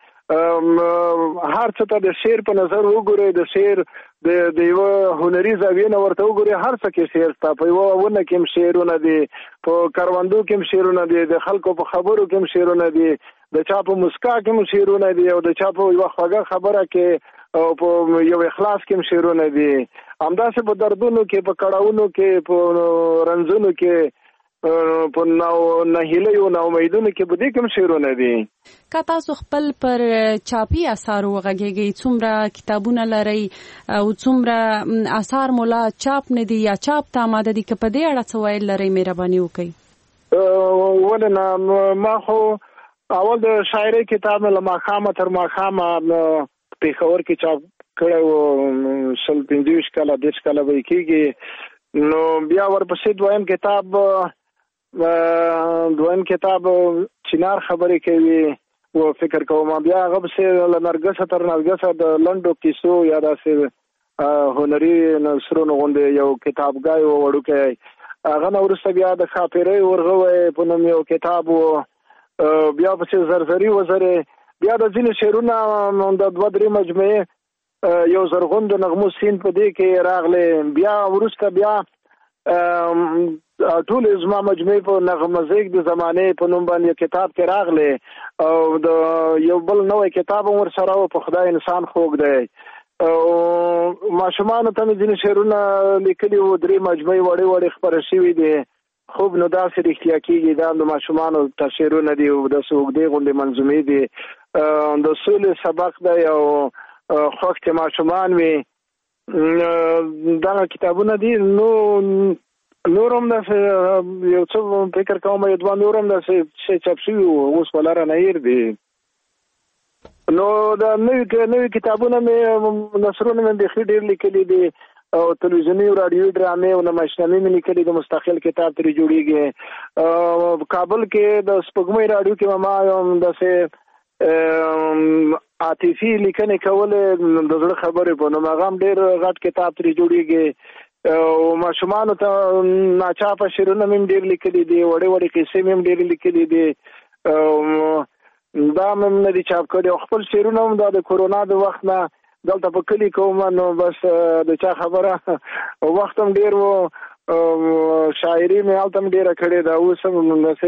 هر څه ته د شعر په نظر وګورئ د شعر د یو هنري زاویې نه ورته وګورئ هر څه کې شعر شته. په یوه ونه کې هم شعرونه دي په کروندو کې هم شعرونه دي د خلکو په خبرو کې هم شعرونه دي د چا په مسکا کې هم شعرونه دي او د چا په یوه خوږه خبره کې او په یو اخلاص کې هم شعرونه دي. همداسې په دردونو کې په کړاوونو کې په رنځونو کې په نهیلیو نا امیدونو کې به دې کوم شعرونه دي. که تاسو خپل پر چاپي اثارو وغږیږئ څومره کتابونه لرئ او څومره اثار مولا چاپ نه دي یا چاپ ته آماده دي که په دې اړه څه ویل لرئ مهرباني وکړئ. ولنه ما خو اول د شاعري کتاب له ماخامه تر ماخامه په خبر کې چاپ کړو 25 کاله 10 کاله وای کېږي نو بیا ورپسې دویم کتاب چنار خبرې کوي او فکر کوم بیا هغه څه لنرګس تر نرګس د لندو کیسو یا داسې هنري نثرونو غونډه یو کتابګای وړوکې هغه نو ورسته بیا د خاطرې ورغوي په نوم یو کتاب بیا په زرزري وزره بیا د ځینې شعرونه د 2-3 مجموعه یو زرغون د نغمو سین په دې کې راغله بیا ورسته بیا ټول زما مجموعه په نغمزیک د زمانه په نوم باندې کتاب کې راغله او د یو بل نوې کتاب ور سره په خدای انسان خوګ دی او ماشومان ته ځینې شعرونه لیکلي و 3 مجموعه وړي خبره شوې دي خوب نو داسې رښتیا کېږي دا د ماشومان تشعرونه دي او د سوګدي غونډې منظومې دي د سولې سبق دی او خوښ ماشومان وي دا کتابونه دي نورم د یو څه فکر کوم یو دوه نورم د څه چاپ شوی اوس ولاره نه ير دي نو دا نوې کتابونه مې نثرونه مې د خې ډېر لیکلي دي او تلویزیوني او رادیو ډرامې او نمایشنامې مې لیکلي د مستقل کتاب ترې جوړیږي کابل کې د سپوږمۍ رادیو کې ما داسې عاطفي لیکنې کولې د زړه خبرې په نوم هغه ډېر غټ کتاب ترې جوړیږي او ماشومان ته ناچاپه شعرونه مې ډېر لیکلي دي وړې قصې مې ډېر لیکلي دي دا مې نه دي چاپ کړي خپل شعرونه هم د کورونا د وخت نه دلته په کلی کوم نو بس د چا خبره وخت هم ډېر و شاعري مې هلته هم ډېره کړې ده اوس هم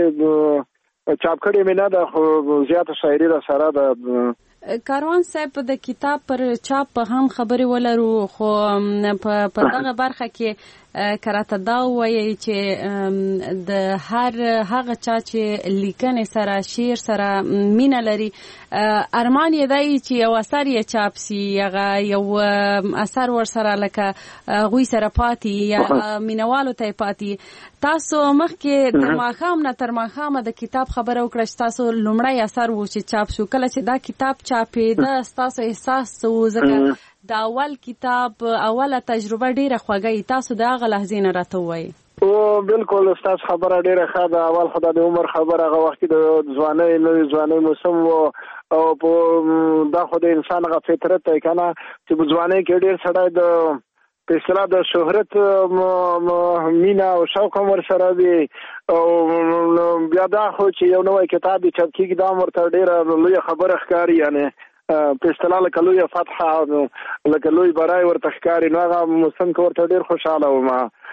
چاپ کړې مې نه ده خو زیاته شاعري را سره ده کاروان صاحب د کتاب پر چاپ هم خبرې ولرو خو په دغه برخه کې کراته دا وایي چې د هر هغه چا چې لیکنې سره شعر سره مینه لري ارمان یې دی چې یو اثر یې چاپ سي هغه یو اثر ور سره لکه غوي سره پاتې یا مینوالو ته پاتې تاسو مخکې د ماخام نه تر ماخام د کتاب خبره وکړه چې تاسو لومړی اثر و چې چاپ شو کله چې دا کتاب چاپې دا تاسو احساس ځکه دا اول کتاب اوله تجربه ډیره خوږه تاسو دا غ لحظې نه راته وایي او بالکل استاد خبره ډیره ښه ده اول خدای د عمر خبره هغه وخت د ځوانۍ موسم او په دا خو د انسان غو فطرت دی کنه چې په ځوانۍ کې ډیر سړی د په اصطلاح د شهرت مینا او شوق ور سره دی او بیا دا خو چې یو نوې کتاب چاپ کیږي دا ورته ډیره لوی خبره ښکاری یعنی په اصطلاح لکه لوی فتحه لکه لوی برای ورته ښکاری نو هغه موسم کې ورته ډیر خوشاله وم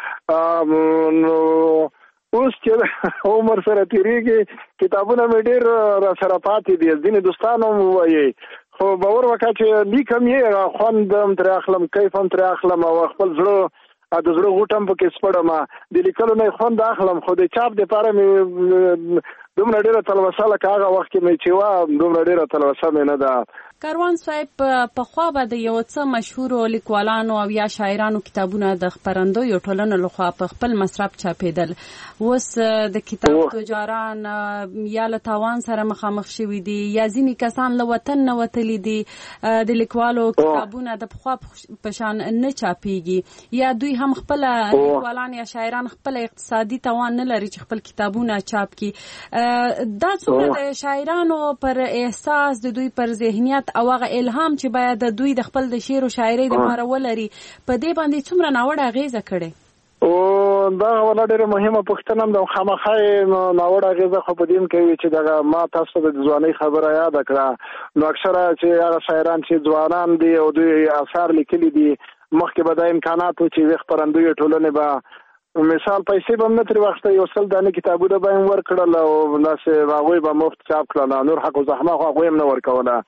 نو اوس چې عمر سره تیریږي کتابونه مې ډیر را سره پاتې دي ځینې دوستانو وایي خو باور وکړه چې لیکم یې خوندم تر اخلم کیفم تر اخلم او خپل زړه د زړه غوټم پکې سپړم د لیکلو نه خوند اخلم خو د چاپ د پاره مې دومره ډیره تلوسه لکه هغه وخت کې مې چې وا دومره ډیره تلوسه مې نه ده کاروان صاحب په خوا به د یو څه مشهور لیکوالانو او یا شاعرانو کتابونه د خبرندوی ټولنو لخوا په خپل مصرف چاپېدل اوس د کتاب تجاران یا له تاوان سره مخامخ شوي دي یا ځینې کسان له وطن نه وتلي دي د لیکوالو کتابونه د پخوا په شان نه چاپېږي یا دوی هم خپل لیکوالان یا شاعران خپل اقتصادي توان نه لري چې خپل کتابونه چاپ کړي دا څومره د شاعرانو پر احساس د دوی پر ذهنیت او هغه الهام چې باید د دوی د خپل د شعر او شاعرۍ لپاره ولري په دې باندې څومره ناوړه اغیزه کړي او دا ولا ډېره مهمه پوښتنه ده خامخا ناوړه اغیزه خو په دې کوي چې دا ما تاسو د ځواني خبره یاد کړه نو اکثره چې هغه شاعران چې ځوانان دي او دوی آثار لیکلي دي مخکې به د امکاناتو چې خبرندوی ټولنه به مثال پیسې به نه تر وخت یو څل دانه کتابونه به ورکړل او ناس هغه به مفت چاپ کړل نور حق او زحمت هغه هم نه ورکوله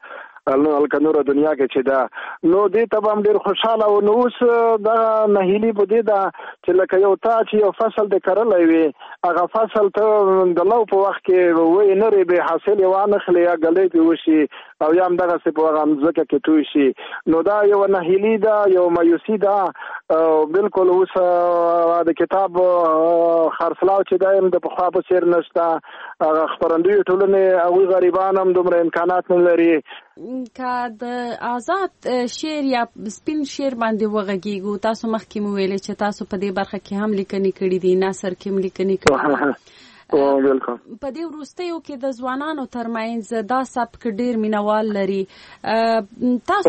الکنور دنیا کې چې دا نو دې ته هم ډیر خوشاله او نو اوس دا نهیلی په دې دا چې لکه یو تا چې یو فصل د کرلای وي هغه فصل ته د لو په وخت کې وې نه ری به حاصل وانه خلیا غلې په وشي او یم دغه څه په غمزه کې توي شي نو دا یو نهیلی دا یو مایوسی دا بالکل اوس د کتاب خرڅلاو چې دایم د پخوا په سیر نشته خبرندوی ټولنه او غریبان هم دومره امکانات نه لري که د آزاد شعر یا سپین شعر باندې وغږیږو تاسو مخکې مو ویلې چې تاسو په دې برخه کې هم لیکنې کړې دي نثر کې هم لیکنې کړې بالکل په دې وروستیو کې د ځوانانو ترمنځ دا سبک ډیر مینوال لري تاسو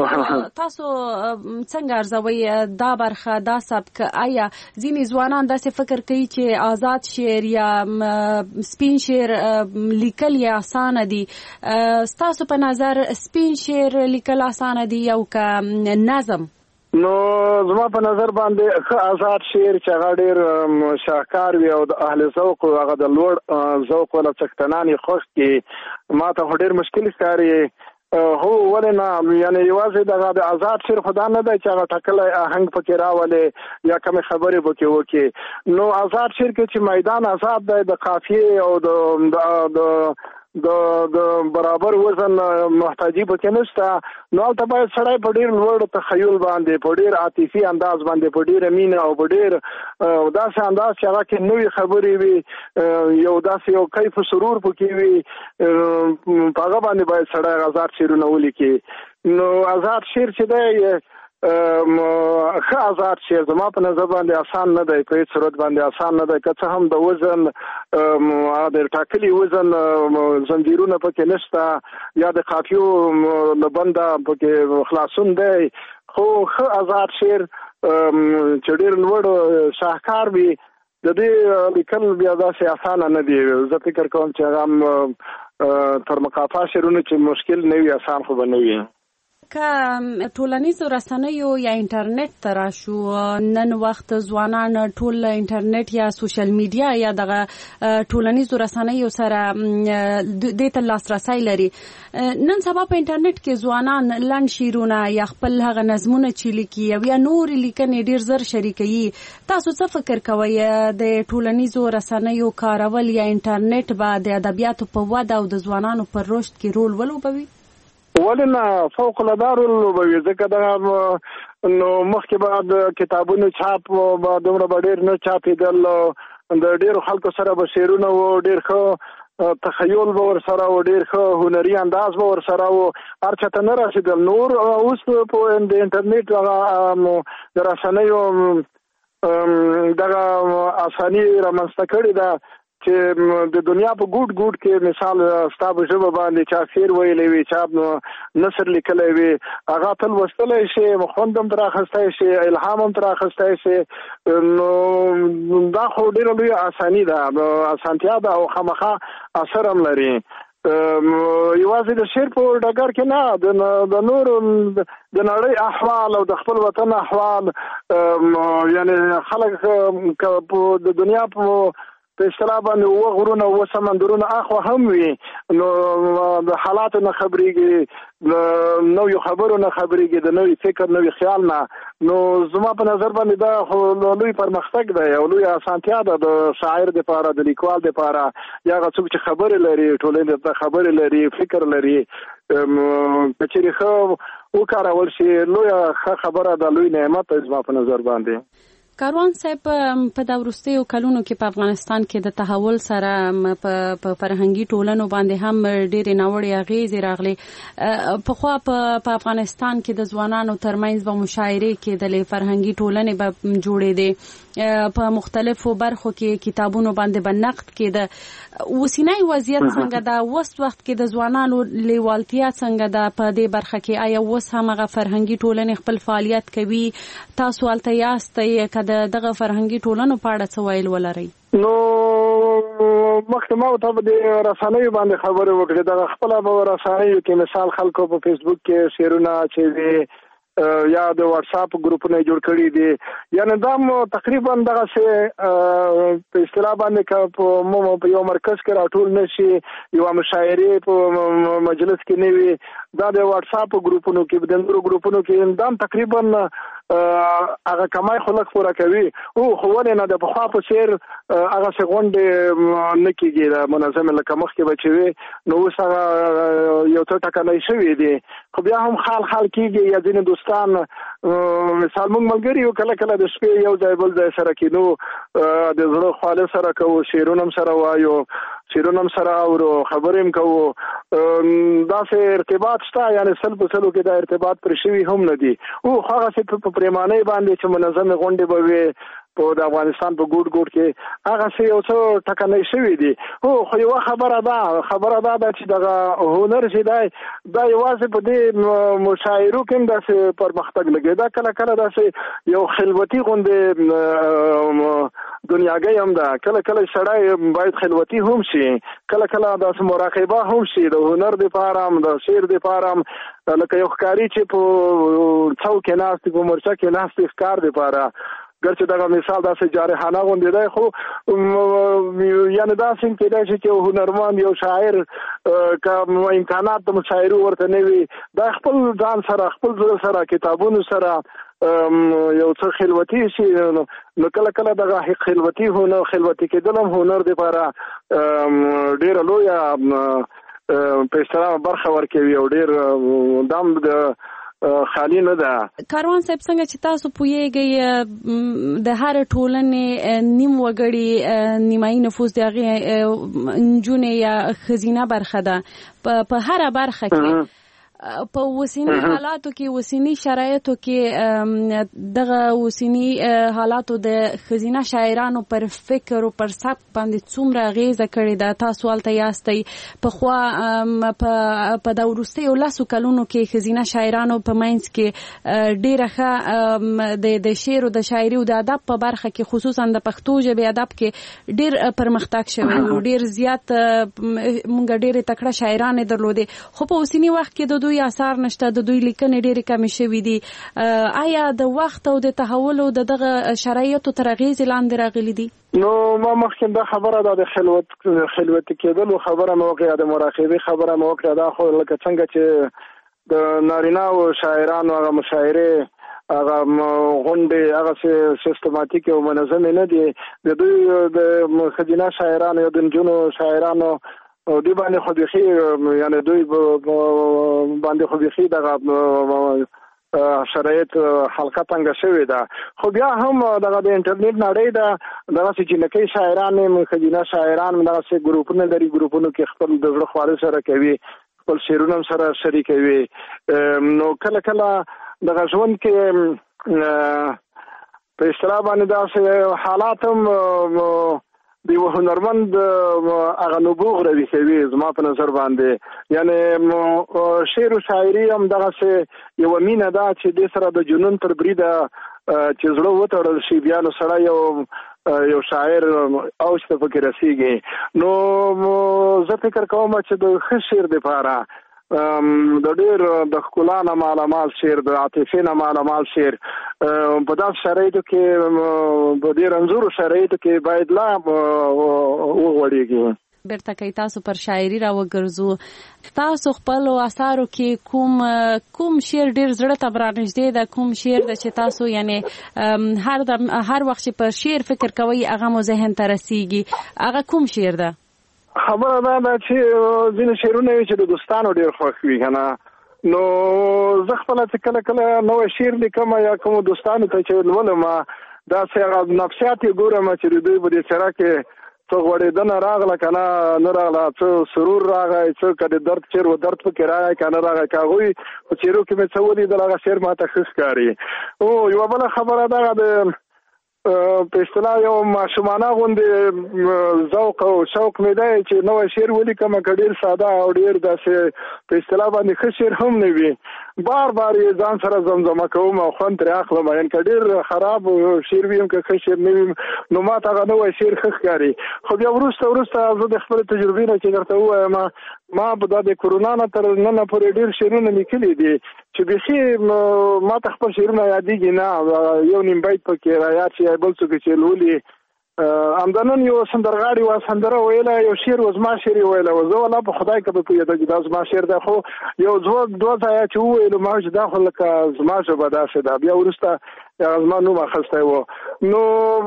څنګه ارزوي دا برخه دا سبک آیا ځینې ځوانان داسې فکر کوي چې آزاد شعر یا سپین شعر لیکل یې اسانه دي تاسو په نظر سپین شعر لیکل اسانه دي او که نظم نو زما په نظر باندې آزاد شعر چې هغه ډېر شاهکار وي او د اهل ذوق هغه د لوړ ذوق ولا څښتنانې خوښ کې ما ته ډېر مشکل ښکاري هو ولې نه یعنی یوازې د آزاد شعر خدا نه دی چې هغه ټاکلی آهنګ پکې راولې یا کومې خبرې پکې وکړي نو آزاد شعر کې چې میدان آزاد دی د قافیې او د برابر وزن محتاجی پکې نشته نو هلته باید سړی په ډېر لوړ تخیل باندې په ډېر عاطفي انداز باندې په ډېره مینه او په ډېر داسې انداز چې هغه کې نوې خبرې وي یو داسې یو کیف سرور پکې وي په هغه باندې باید سړی آزاد شعرونه ولیکي نو آزاد شعر چې دی ښه آزاد شعر زما په نظر باندې آسان نه دی په هېڅ صورت باندې آسان نه دی که څه هم د وزن د ټاکلي وزن زنجیرونه پکې نشته یا د قافیو له بنده پکې خلاصون دی خو ښه آزاد شعر چې ډېر لوړ شاهکار وي د دې لیکل بیا داسې اسانه نه دی زه فکر کوم چې هغه هم تر مقافا شعرونه چې مشکل نه وي آسان خو به نه وي که ټولنیزو رسنیو یا انټرنیټ ته راشو نن وخت ځوانان ټول انټرنیټ یا سوشل میډیا یا دغه ټولنیزو رسنیو سره دې ته لاسرسی لري نن سبا په انټرنیټ کې ځوانان لنډ شعرونه یا خپل هغه نظمونه چې لیکي یا نور لیکنې ډیر زر شریکوي تاسو څه فکر کوئ د ټولنیزو رسنیو کارول یا انټرنیټ به د ادبیاتو په وده او د ځوانانو پر رشد کې رول ولوبوي ولې نه فوق العاده رول ولوبوي ځکه دغه نو مخکې به د کتابونو چاپ به دومره به ډېر نه چاپېدل د ډېرو خلکو سره به شعرونه و ډېر ښه تخیل به ورسره و ډېر ښه هنري انداز به ورسره و هر چاته نه رسېدل نور اوس په د انټرنیټ هغه د رسنیو دغه اساني رامنځته کړې ده چې د دنیا په ګوټ ګوټ کې مثال ستا په ژبه باندې چا شعر ویلی وي چا نثر لیکلی وي هغه ته لوستلی شي خوند هم تر اخیستی شي الهام هم تر اخیستی شي نو دا خو ډېره لویه اساني ده اسانتیا ده او خامخا اثر هم لري یوازې د شعر په ډګر کې نه د نورو د نړۍ احوال او د خپل وطن احوال یعنی خلک د دنیا په اصطلاح باندې وغرونه و سمندرونه اخوا هم وي نو د حالاتو نه خبرېږي د نویو خبرو نه خبرېږي د نوي فکر نوي خیال نه نو زما په نظر باندې دا خو لوی پرمختګ دی او لوی اسانتیا ده د شاعر دپاره د لیکوال دپاره یا هغه څوک چې خبرې لري ټولنې ته خبرې لري فکر لري که چېرې ښه وکارول شي لویه ښه خبره ده لوی نعمت دی زما په نظر باندې کاروان صاحب په دا وروستیو کلونو کې په افغانستان کې د تحول سره په فرهنګي ټولنو باندې هم ډېرې ناوړې اغېزې راغلې پخوا په افغانستان کې د ځوانانو ترمنځ به مشاعرې کېدلې فرهنګي ټولنې به جوړېدې په مختلفو برخو کې کتابونو باندې به نقد کېده اوسنی وضعیت څنګه ده اوس وخت کې د ځوانانو لیوالتیا څنګه ده په دې برخه کې آیا اوس هم هغه فرهنګي ټولنې خپل فعالیت کوي تاسو هلته یاستئ دغه فرهنګي ټولنو په اړه څه ویل ولرئ نو مخکې ما ورته د رسنیو باندې خبرې وکړې دغه خپله به رسنیو کې مثال خلکو په فیسبوک کې شعرونه چې یا د واتساپ ګروپونه جوړ کړي دي یعنی دا تقریبا دغسې په اصطلاح باندې په یو مرکز کې راټول نه شي یوه مشاعرې په مجلس کې نه وي دا د واتس اپ ګروپونو کې د نورو ګروپونو کې دا تقریبا هغه کمای خلک پورا کوي او خو ولې نه د بخوا په سیر هغه څنګه نه کیږي د منظم لکه مخ کې بچوي نو اوس هغه یو څه ټکنۍ شوی دی خو بیا هم خال کیږي یا ځینې دوستان مثال موږ ملګري یو کله د شپې یو ځای بل ځای سره کینو د زړه خاله سره کوو شیرونم سره وایو شیرونم سره اورو خبرېم کوو دا سه ارتباط شته یعنی سل په سلو کې دا ارتباط پر شوی هم نه دی او هغه څه په پریمانه باندې چې منظم غونډې به وي په د افغانستان په ګوټ کې هغه څه یو څه ټکنۍ شوی دی خو یو خبره ده چې دغه هنر چې دا یوازې په دې مشاعرو کې د پرمختګ لګي دا کله دا یو خلوتي غونډه دنیاګي هم ده کله سړی باید خلوتي هم شي کله د مراقبه هم شي د هنر لپاره هم د شعر لپاره هم لکه یو ښکاری چې په څوک کې ناست په مرچا کې ناست ښکار لپاره ګرچې دغه مثال داسې جارحانه غوندې دی خو یعنی دا څنګه کېدای شي چې هنرمند یو شاعر که امکانات د مشاعرو ورته نه وي دا خپل ځان سره خپل زړه سره کتابونو سره یو څه خلوتي شي نو کله دغه خلوتي کېدل هم هنر لپاره ډېره لویه په اصطلاح برخه ورکوي او ډېر دام د خالی نه ده. کاروان صاحب څنګه چې تاسو پوهیږئ د هر ټولنې نیم وګړي نیمایي نفوس د هغې نجونې یا ښځینه برخه ده په هره برخه کې په وسینی حالاتو کې وسینی شرایطو کې دغه وسینی حالاتو د ښځینه شاعرانو پر فکر او پر سبک باندې څومره اغیزه کړې ده تاسو هلته یاستئ پخوا په دا وروستیو 10 کلونو کې ښځینه شاعرانو په منځ کې ډېره ښه د شعر او د شاعري او د ادب په برخه کې خصوصا د پښتو ژبې ادب کې ډېر پرمختګ شوی او ډېر زیات مونږ ډېرې تکړه شاعرانې درلودې خو په اوسني وخت کې د دوی اثار نشته د دوی لیکنې ډېرې کمې شوي دي آیا د وخت او د تحول او دغه شرایطو تر اغېزې لاندې راغلي دي؟ نو ما مخکې دا خبره ده د خلوت کېدلو خبره مې وکړه د مراقبې خبره مې وکړه دا خو لکه څنګه چې د نارینه‌و شاعرانو هغه مشاعرې هغه غونډې هغه سیستماتیک او منظم نه دي د دوی د ښځینه شاعرانو یا د نجونو شاعرانو او دی باندې خو بيخي یعنی دوی باندې خو بيخي دغه شرایط حلقه څنګه شوی ده خو بیا هم دغه د انټرنیټ نړۍ ده دغه چې نکي شاعران خجینه شاعران دغه ګروپونه لري ګروپونو کې خپل د زړه خواله سره کوي خپل شعرونه سره شریکوي نو کله دغه ژوند کې په اصطلاح باندې دا حالات هم دی هنرمند هغه نبوغ روي کوي زما په نظر باندې یعنی شعر او شاعري هم دغه یو مینه ده چې د سره د جنون تر بریده چې زړه وتړل شي بیا نو سره یو شاعر او څه فکر رسیږي نو زه فکر کوم چې د ښه شعر لپاره د ډېر د ښکلا مالامال شعر د عاطفې نه مالامال شعر په داسې شرایطو کې په ډېر رنځورو شرایطو کې باید لا وغوړېږي. بیرته کوي تاسو پر شاعري را وګرځو تاسو خپل اثارو کې کوم شعر ډېر زړه ته برانږدې ده کوم شعر ده چې تاسو یعنی هر وخت چې پر شعر فکر کوئ هغه مو ذهن ته رسیږي هغه کوم شعر ده؟ خبره ده چې ځینې شعرونه وي چې د دوستانو ډېر خوښ وي که نه نو زه خپله چې کله نوی شعر لیکم یا کوم دوستانو ته چې لولم داسې نفسیات یې ګورم چې د دوی په دې څېره کې څه غوړېدنه راغله که نه راغله څه سرور راغی څه که د درد چیر و درد پکې راغی که نه راغی که هغوی په چیرو کې مې څه ولیدل هغه شعر ماته ښه ښکاري او یوه بله خبره دغه د په اصطلاح یو ماشومانه غوندې ذوق او شوق مې دی چې نوی شعر ولیکم که ډېر ساده او ډېر داسې په اصطلاح باندې ښه شعر هم نه وي بار یې ځان سره زمزمه کوم او خوند ترې اخلم یعنې که ډېر خراب شعر وي هم که ښه شعر نه وي نو ما ته هغه نوی شعر ښه ښکاري خو بیا وروسته زه د خپلې تجربې نه چې درته ووایم ما په دا د کرونا نه تر ننه پورې ډېر شعرونه لیکلي دي چې بیخي ما ته خپل شعرونه یادېږي نه یو نیم بیت پکې را یاد شي بل څوک چې لولي امدنن یو سندرغاړي و سندره ویله یو شعر وزما شعر ویله زه ولا په خدای کې په یاد د زما شعر ده خو یو دوه ځای چې ویلو ما چې داخل لکه زما ژبه داسې ده بیا ورسته زما نوم اخسته و نو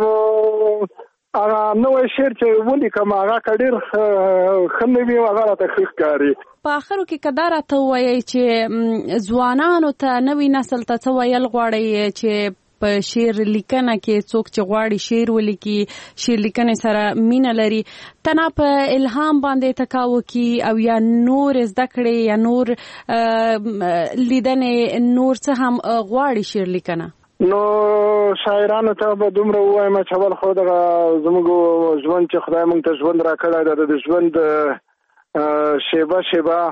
نو شعر چې ولي کوم هغه کډیر خنوي هغه تخفیف کوي په اخرو کې کدار ته وایي چې ځوانانو ته نوې نسل ته څه ویل غواړي چې په شعر لیکنه کې څوک چې غواړي شعر ولیکي شعر لیکنه سره مینه لري تنا په الهام باندې تکاو کی او یا نور زده کړي یا نور لیدنه نور څه هم غواړي شعر لیکنه نو شاعرانو ته به دومره وایم چې ول خو دغه زموږ ژوند چې خدای مونږ ته ژوند راکړی د ژوند شیبه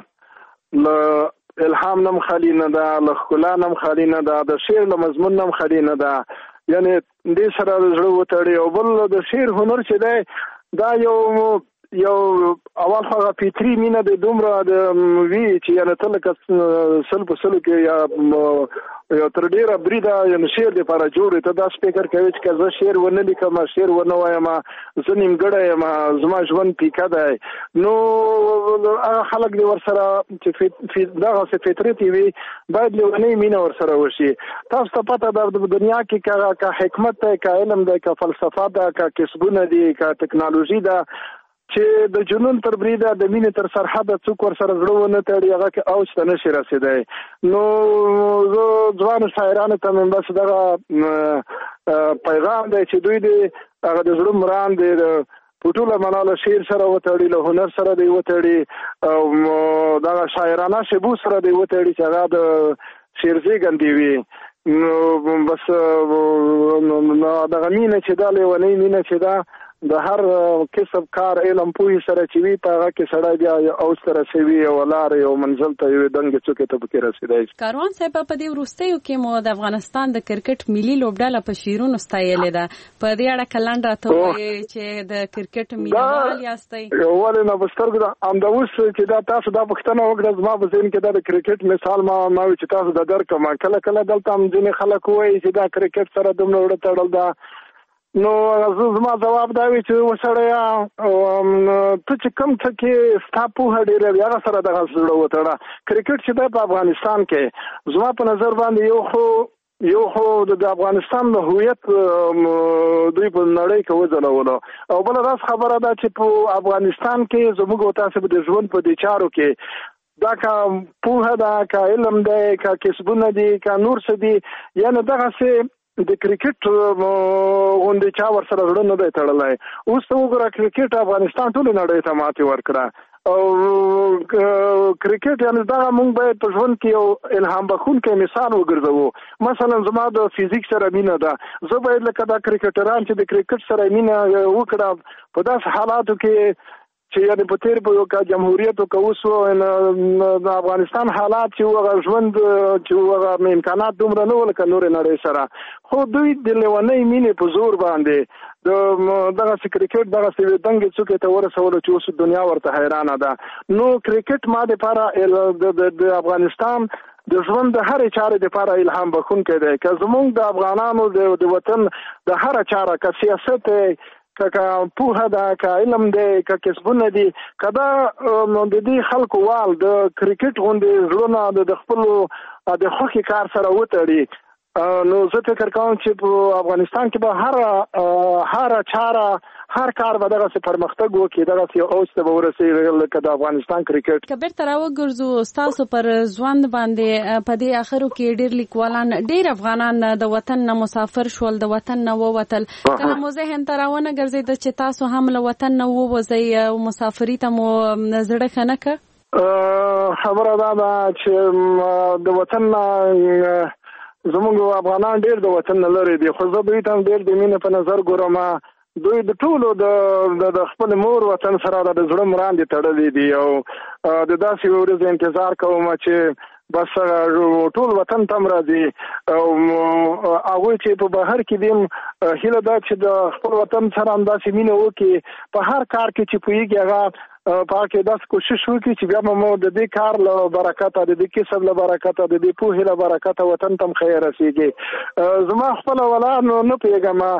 ل الهام نم خالی نه ده له ښکلا نم خالی نه ده د شعر له مضمون نم خالی نه ده یعنی دې سره زړه وتړي او بل د شعر هنر چې دی دا یو اول هغه فطري مینه د دومره د وی چې یعنی تل که سل په سلو کې یا تر ډیره بریده یعنی شعر د لپاره جوړ ته دا فکر کوي چې زه شعر ونه لیکم شعر ونه وایم زه نیمګړی یم زما ژوند پیکه دی نو هغه خلک دی ورسره چې دغه فطرت وي باید لېونۍ مینه ورسره وشي تاسو ته پته ده د دنیا کې که حکمت دی که علم دی که فلسفه ده که کسبونه دي که ټکنالوژي ده چې د جنون تر بریده د مینې تر سرحده څوک ورسره زړه ونه تړي هغه کې اوج ته نشي رسېدی نو زه ځوانو شاعرانو ته مې بس دغه پیغام دی چې دوی د هغه د زړه مرام دی د پټوله مناله شعر سره وتړي له هنر سره دی وتړي او دغه شاعرانه شبو سره دی وتړي چې هغه د شعر زیږندې وي نو بس دغه مینه چې دا لیونۍ مینه چې دا د هر کسب کار علم پوهې سره چې وي په هغه کې سړی بیا او سره سوي او لارې او منزل ته یو دنګ څوکې ته پکې رسیدای کاروان صاحب په دې وروستیو کې مو د افغانستان د کرکټ ملي لوبډله په شیرونو ستایلې ده په دې اړه کلند راته وایي چې د کرکټ ملي یاستئ ولې نه بسترګو ام دا اوس چې دا تاسو دا پښتنه وکړه زما په ذهن کې د کرکټ مثال ما چې تاسو د درکم کله دلته هم ځینې خلک وایي چې دا کرکټ سره دومره وړه تړل ده نو زما جواب دا وی چې وسړیا ته چې کوم څه کې ستاپو هډیره بیا سره د غسړو وتړه کرکټ چې په افغانستان کې زما په نظر باندې یو خو د افغانستان د هویت دوی په نړۍ کې وځلول او بل راس خبره ده چې په افغانستان کې زموږ تاسو د ژوند په دې چارو کې دا کا پوهه دا کا علم دی کا کسبونه دي کا نور څه دي یعنی دغه څه د کرکټ غونډې چا ورسره زړه نه دی تړلی اوس ته وګوره کرکټ افغانستان ټولې نړۍ ته ماتې ورکړه او کرکټ یعنې دغه موږ باید په ژوند کې یو الهام بخښونکی مثال وګرځوو مثلا زما د فزیک سره مینه ده زه باید لکه دا کرکټران چې د کرکټ سره مینه وکړه په داسې حالاتو کې چې یعنی په تیر په یو جمهوریت او اوس د افغانستان حالات چې هغه ژوند چې هغه امکانات دومره نه ول ک نور نړۍ سره خو دوی د لیونۍ مینې په زور باندې دغه کرکټ دغه دنګ څوکې ته ورسول چې اوس دنیا ورته حیرانه ده نو کرکټ ما د لپاره د افغانستان د ژوند د هر چارې لپاره الهام بخښونکی دی که زموږ د افغانانو د وطن د هر چاره که سیاست که پوهه ده که علم دی که کسبونه دي که دا د دې خلکو وال د کرکټ غوندې زړونه د خپلو د خوښې کار سره وتړي نو زه فکر کوم چې په افغانستان کې به هر چاره هر کار به دغه پرمختګ وکړي دغه اوس ته ورسېږي لکه د افغانستان کرکټ کبیر تر وګرځو تاسو پر ژوند باندې په دې اخرو کې ډېر لیکوالان ډېر افغانان د وطن نه مسافر شول د وطن نه ووتل کله مو ذهن ته راونه ګرځېده چې تاسو هم له وطن نه ووځئ او مسافري ته مو زړه ښه نه کړ خبره دا ده چې د وطن نه زموږ افغانان ډېر د وطن نه لرې دي خو زه دوی ته ډېر د مینې په نظر ګورم دوی د ټولو د خپل مور وطن سره د زړه مراندې تړلې دي او د داسې ورځې انتظار کوم چې بس ټول وطن تم راځي او هغه چې په بهر کې دیم هیله ده چې د خپل وطن سره انداسې مینه وکړي په هر کار کې چې پوهیږي هغه پاکه داس کوشش وکړي چې بیا مو د دې کار له برکت د دې کسب له برکت د دې پوهې له برکت وطن تم خیر رسیږي زما خپل ولان نه پیګم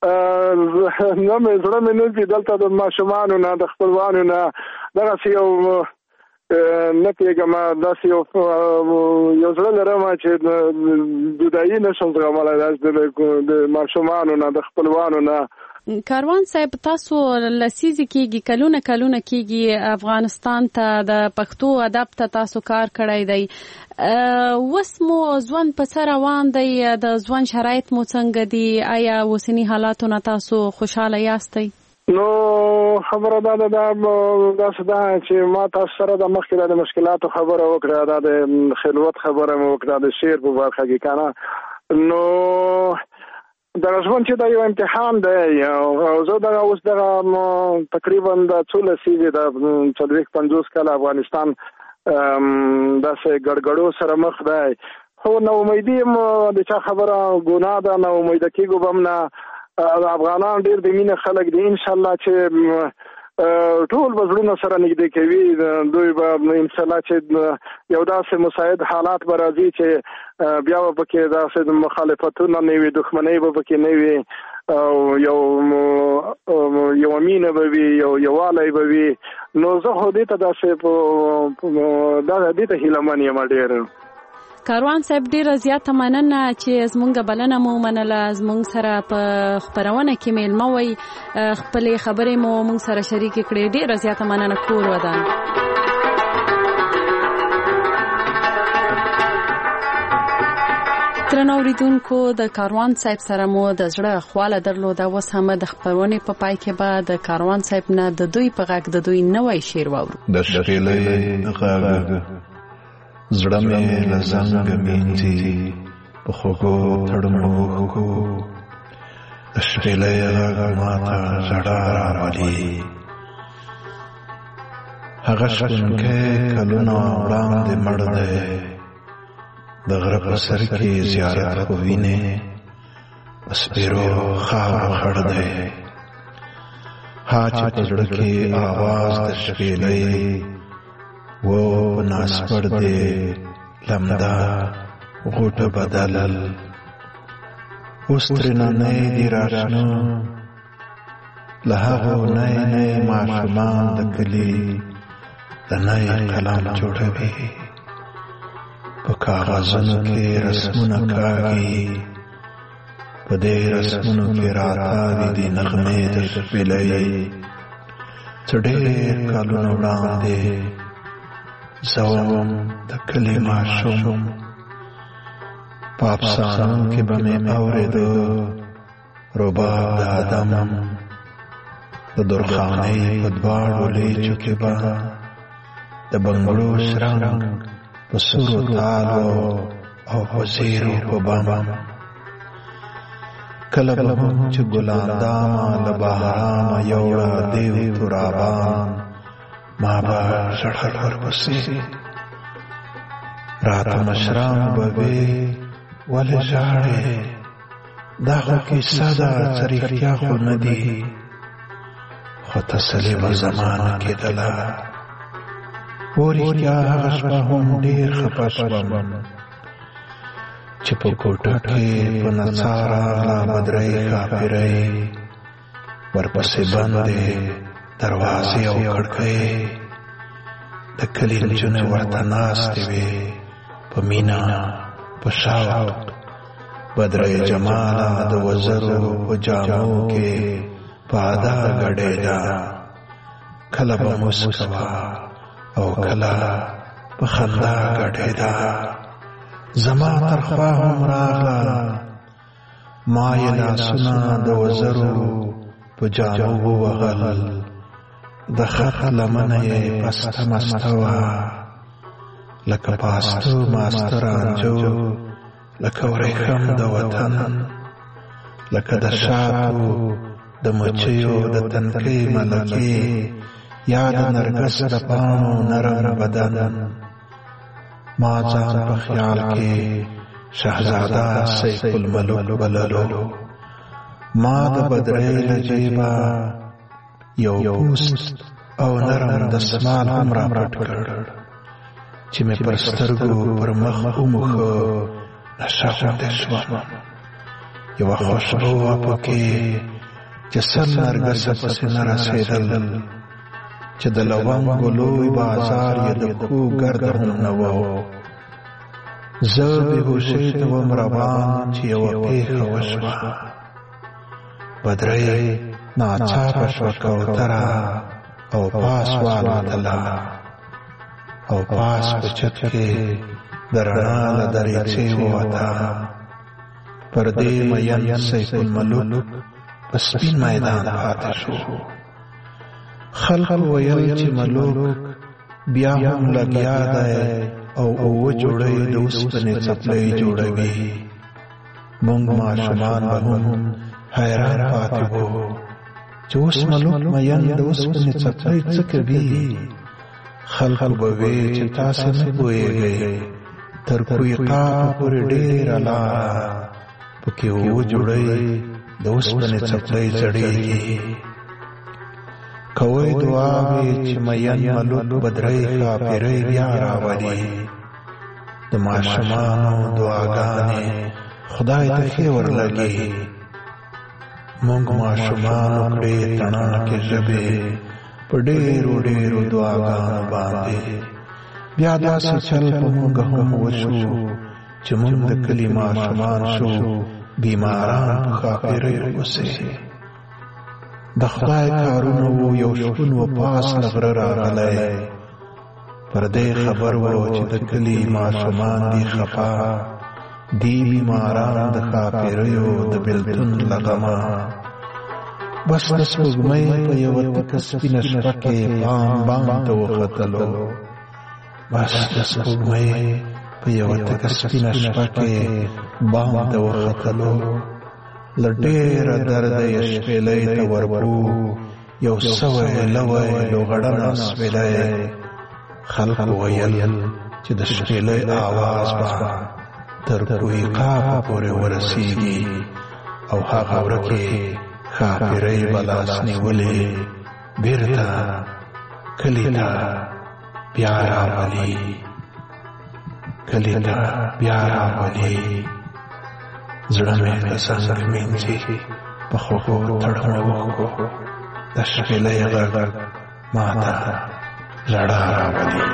نو مې زړه مې نه دي دلته د ماشومانو نه د خپلوانو نه دغسې یو نه پوهېږم داسې یو زړه لرم چې جدایي نه شم زغملی د ماشومانو نه د خپلوانو نه. کاروان صاحب تاسو لسیزې کېږي کلونه کېږي افغانستان ته د پښتو ادب ته تاسو کار کړی دی. اوس مو ژوند په څه روان دی؟ د ژوند شرایط مو څنګه دي؟ آیا اوسني حالاتو نه تاسو خوشحاله یاستئ؟ نو خبره دا ده داسې ده چې ما تاسو سره د مخکې د مشکلاتو خبره وکړه، دا د خلوت خبره مو وکړه د شعر په برخه کې که نه. نو دغه ژوند چې دا یو امتحان دی او زه دغه اوس دغه تقریبا د څو لسیزې د 40-50 کاله افغانستان داسې ګډوډو سره مخ دی. خو نا امیدي د چا خبره ګناه ده، نا امیده کېږو به هم نه. افغانان ډېر د مینې خلک دي، انشاءالله چې ټول به زړونه سره نږدې کوي. دوی به انشاءالله چې یو داسې مساعد حالات به راځي چې بیا به پکې داسې مخالفتونه نه وي، دښمنۍ به پکې نه وي، او یو مینه به وي، یووالی به وي. نو زه خو دې ته داسې دې ته هیله من یم ډېر. کاروان صاحب ډیره زیاته مننه چې زمونږ بلنه مو منله، زمونږ سره په خپرونه کې میلمه وئ، خپلې خبرې مو مونږ سره شریکې کړې. ډیره زیاته مننه. کور ودان. درنو اوریدونکو، د کاروان صاحب سره مو د زړه خواله درلوده. اوس هم د خپرونې په پای کې به د کاروان صاحب نه د دوی په غږ د دوی نوی شعر واورو. د شپېلۍ غږ زړه مې له زنګه مینځي په خوږو تړموښکو، د شپېلۍ غږ ماته ژړا راولي. هغه شپونکی کلونه وړاندې مړ دی، د غره په سر کې زیارت خو وینې په سپېرو خاوره خړ دی. ها چې په زړه کې آواز د شپېلۍ و ناسپړ دې لمدا غوټه بدلل. اوس ترېنه نه دي راشنه له هغو نی ماشومان د کلي د نی قلم جوړوي. په کاغذونو کې رسمونه کاږي، په دې رسمونو کې راته دي نغمې د شپېلۍ. څه ډېر کلونه وړاندې زه وم د کلي ماشوم، په افسانو کې به مې اورېده رباب د ادم. د درخانۍ په دواړو لیچو کې به د بنګړو شرنګ په سورو تالو او په زیرو په بم. کله به هم چې ګلاندامه له بهرامه یوړه دیو ترابان، ما به ژړل ورپسې. راته مشران به وې ولې ژاړې، دا خو کیسه ده څه رښتیا خو نه دي. خو تسلي به زمانه کېدله، و رښتیا هغه شپه هم ډېر خفه شوم چې په کوټه کې په نڅا راغله بدرۍ کافرۍ، ورپسې بندې دروازې او کړکۍ. د کلي نجونې ورته ناستې وې په مینه په شوق. بدرۍ جماله د وزرو په جامو کې په ادا ګډېده، کله به مسکه او کله په خندا ګډېده. زما تر خوا هم راغله، ما یې لاسونه د وزرو په جامو ووهل. د خط لمنه یې پسته مسته وه، لکه پاسته ماسته رانجو، لکه ورېښم د وطن، لکه د شاتو د مچیو د تنکۍ ملکې، یا د نرګس د پاڼو نرم بدن. ما ځان په خیال کې شهزاده سیف الملوک بللو. ما د بدرۍ له جیبه یو پوست او نرم دستمال هم را پټ کړ چې مې پر سترګو پر مخ وموښه. نشه غوندې شوم، یوه خوشبو وه پکې چې سر نرګس پسې نه رسېدل، چې د لونګو لوی بازار یې د کو ګرد هم نه و. زه بېهوشۍ ته وم روان چې یوه پېښه وشوه. بدرۍ ناڅاپه شوه کوتره او پاس والوتله، او پاس په چت کې د رڼا له دریڅې ووته. پر دې مین سیف الملوک په سپین میدان پاتې شو. خلق ویل چې ملوک بیا هم لګیا دی او اوه جوړۍ د اوسپنې څپلۍ جوړوي. موږ ماشومان به هم حیران پاتې وو چې اوس ملوک مین د اوسپنې څپلۍ څه کوي. خلق به وی چې تاسې نه پوهېږئ، تر کویقاف پورې ډېره لاره پکې اوه جوړۍ د اوسپنې څپلۍ ځړېږي. کوئ دعاوې چې مین ملوک بدرۍ ښاپېرۍ بیا راولي. د ماشومانو دعاګانې خدای ته ښې ورلګي. موږ ماشومانو کړې تڼاکې ژبې په ډېرو ډېرو دعاګانو باندې. بیا داسې چل په موږ هم وشو چې موږ د کلي ماشومان شو بیماران په ښاپېریو پسې. د خدای کارونه وو، یو شپون و پاس له غره راغلی. پر دې خبر وو چې د کلي ماشومان دي خفا، دی بیماران د ښاپېریو د بېلتون له غمه. بس د سپوږمۍ په یوه تکه سپینه شپه کې بام بام ته وختلو. بس د سپوږمۍ په یوه تکه سپینه شپه کې بام ته وختلو. له ډېره درده یې شپېلۍ ته ورپو، یو سوی لوی لوغړنه سپېلی. خلق ویل چې د شپېلۍ آواز به تر کویقاف پورې ورسیږي او هغه ورکې ښاپېرۍ به لاس نیولې بېرته کلي ته بیا راولي، کلي ته بیا راولي. زړه مې د سنګ مینځي په خوږو تړمو اوښکو. د شپېلۍ غږ ماته ژړا راولي.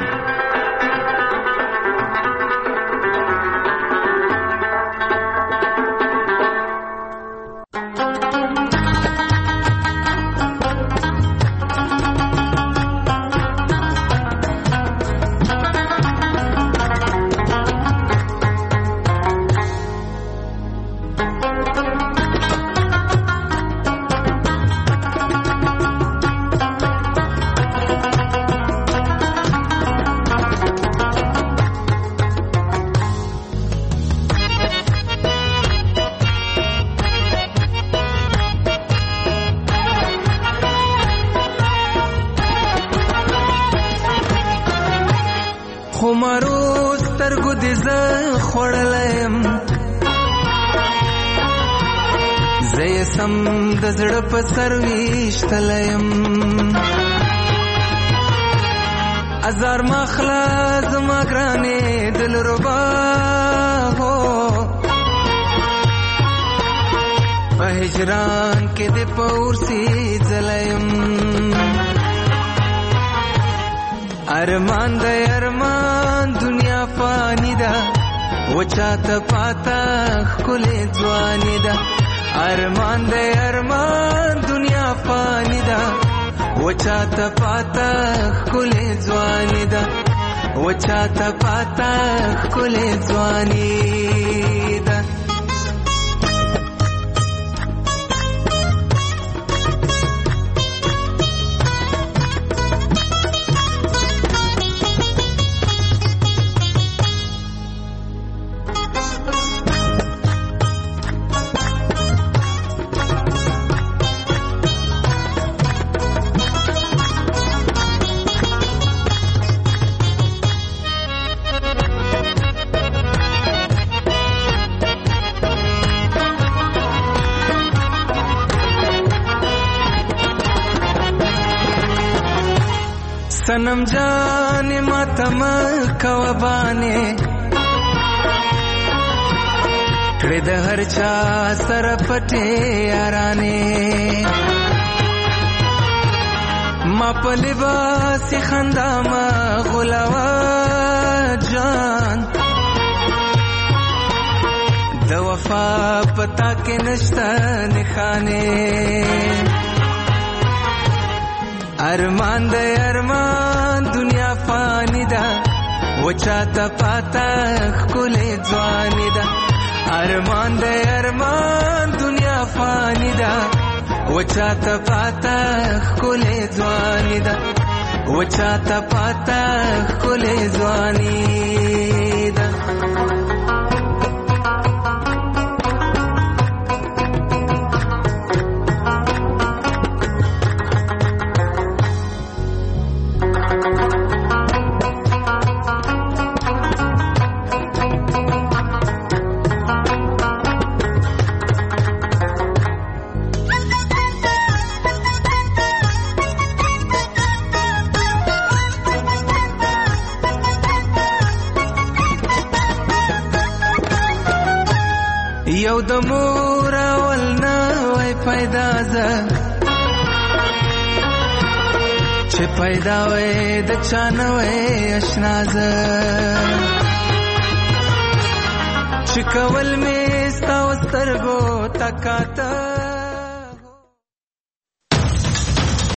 زړه په سر ویشتلیم، ازار مخلا زما ګرانې دلربا هو. په هجران کې د پورسي ځلیم، ارمان د ارمان دنیا فانی ده، وچاته پاتا ښکلې ځواني ده. ارمان د ارمان دنیا فانی ده، وچاته پاتا ښکلې ځواني ده، وچاته پاتا ښکلې ځواني ده. सनम जाने मातम कवबाने کړه د هر چا سره پټه یارانه ما په لباس خندا ما غلاوا جان د وفا پتا کې نشته نخانه ارمان د ارمان دنیا فانی ده وچا ته پاتا خلې ځواني ده ارمان د ارمان دنیا فانی ده وچا ته پاتا خلې ځواني ده وچا ته پاتا خلې ځواني ده یو د مور ولنا وای پیدا ز چې پیدا وای د چانوي آشنا ز چې کول می ستا سترګو تکاته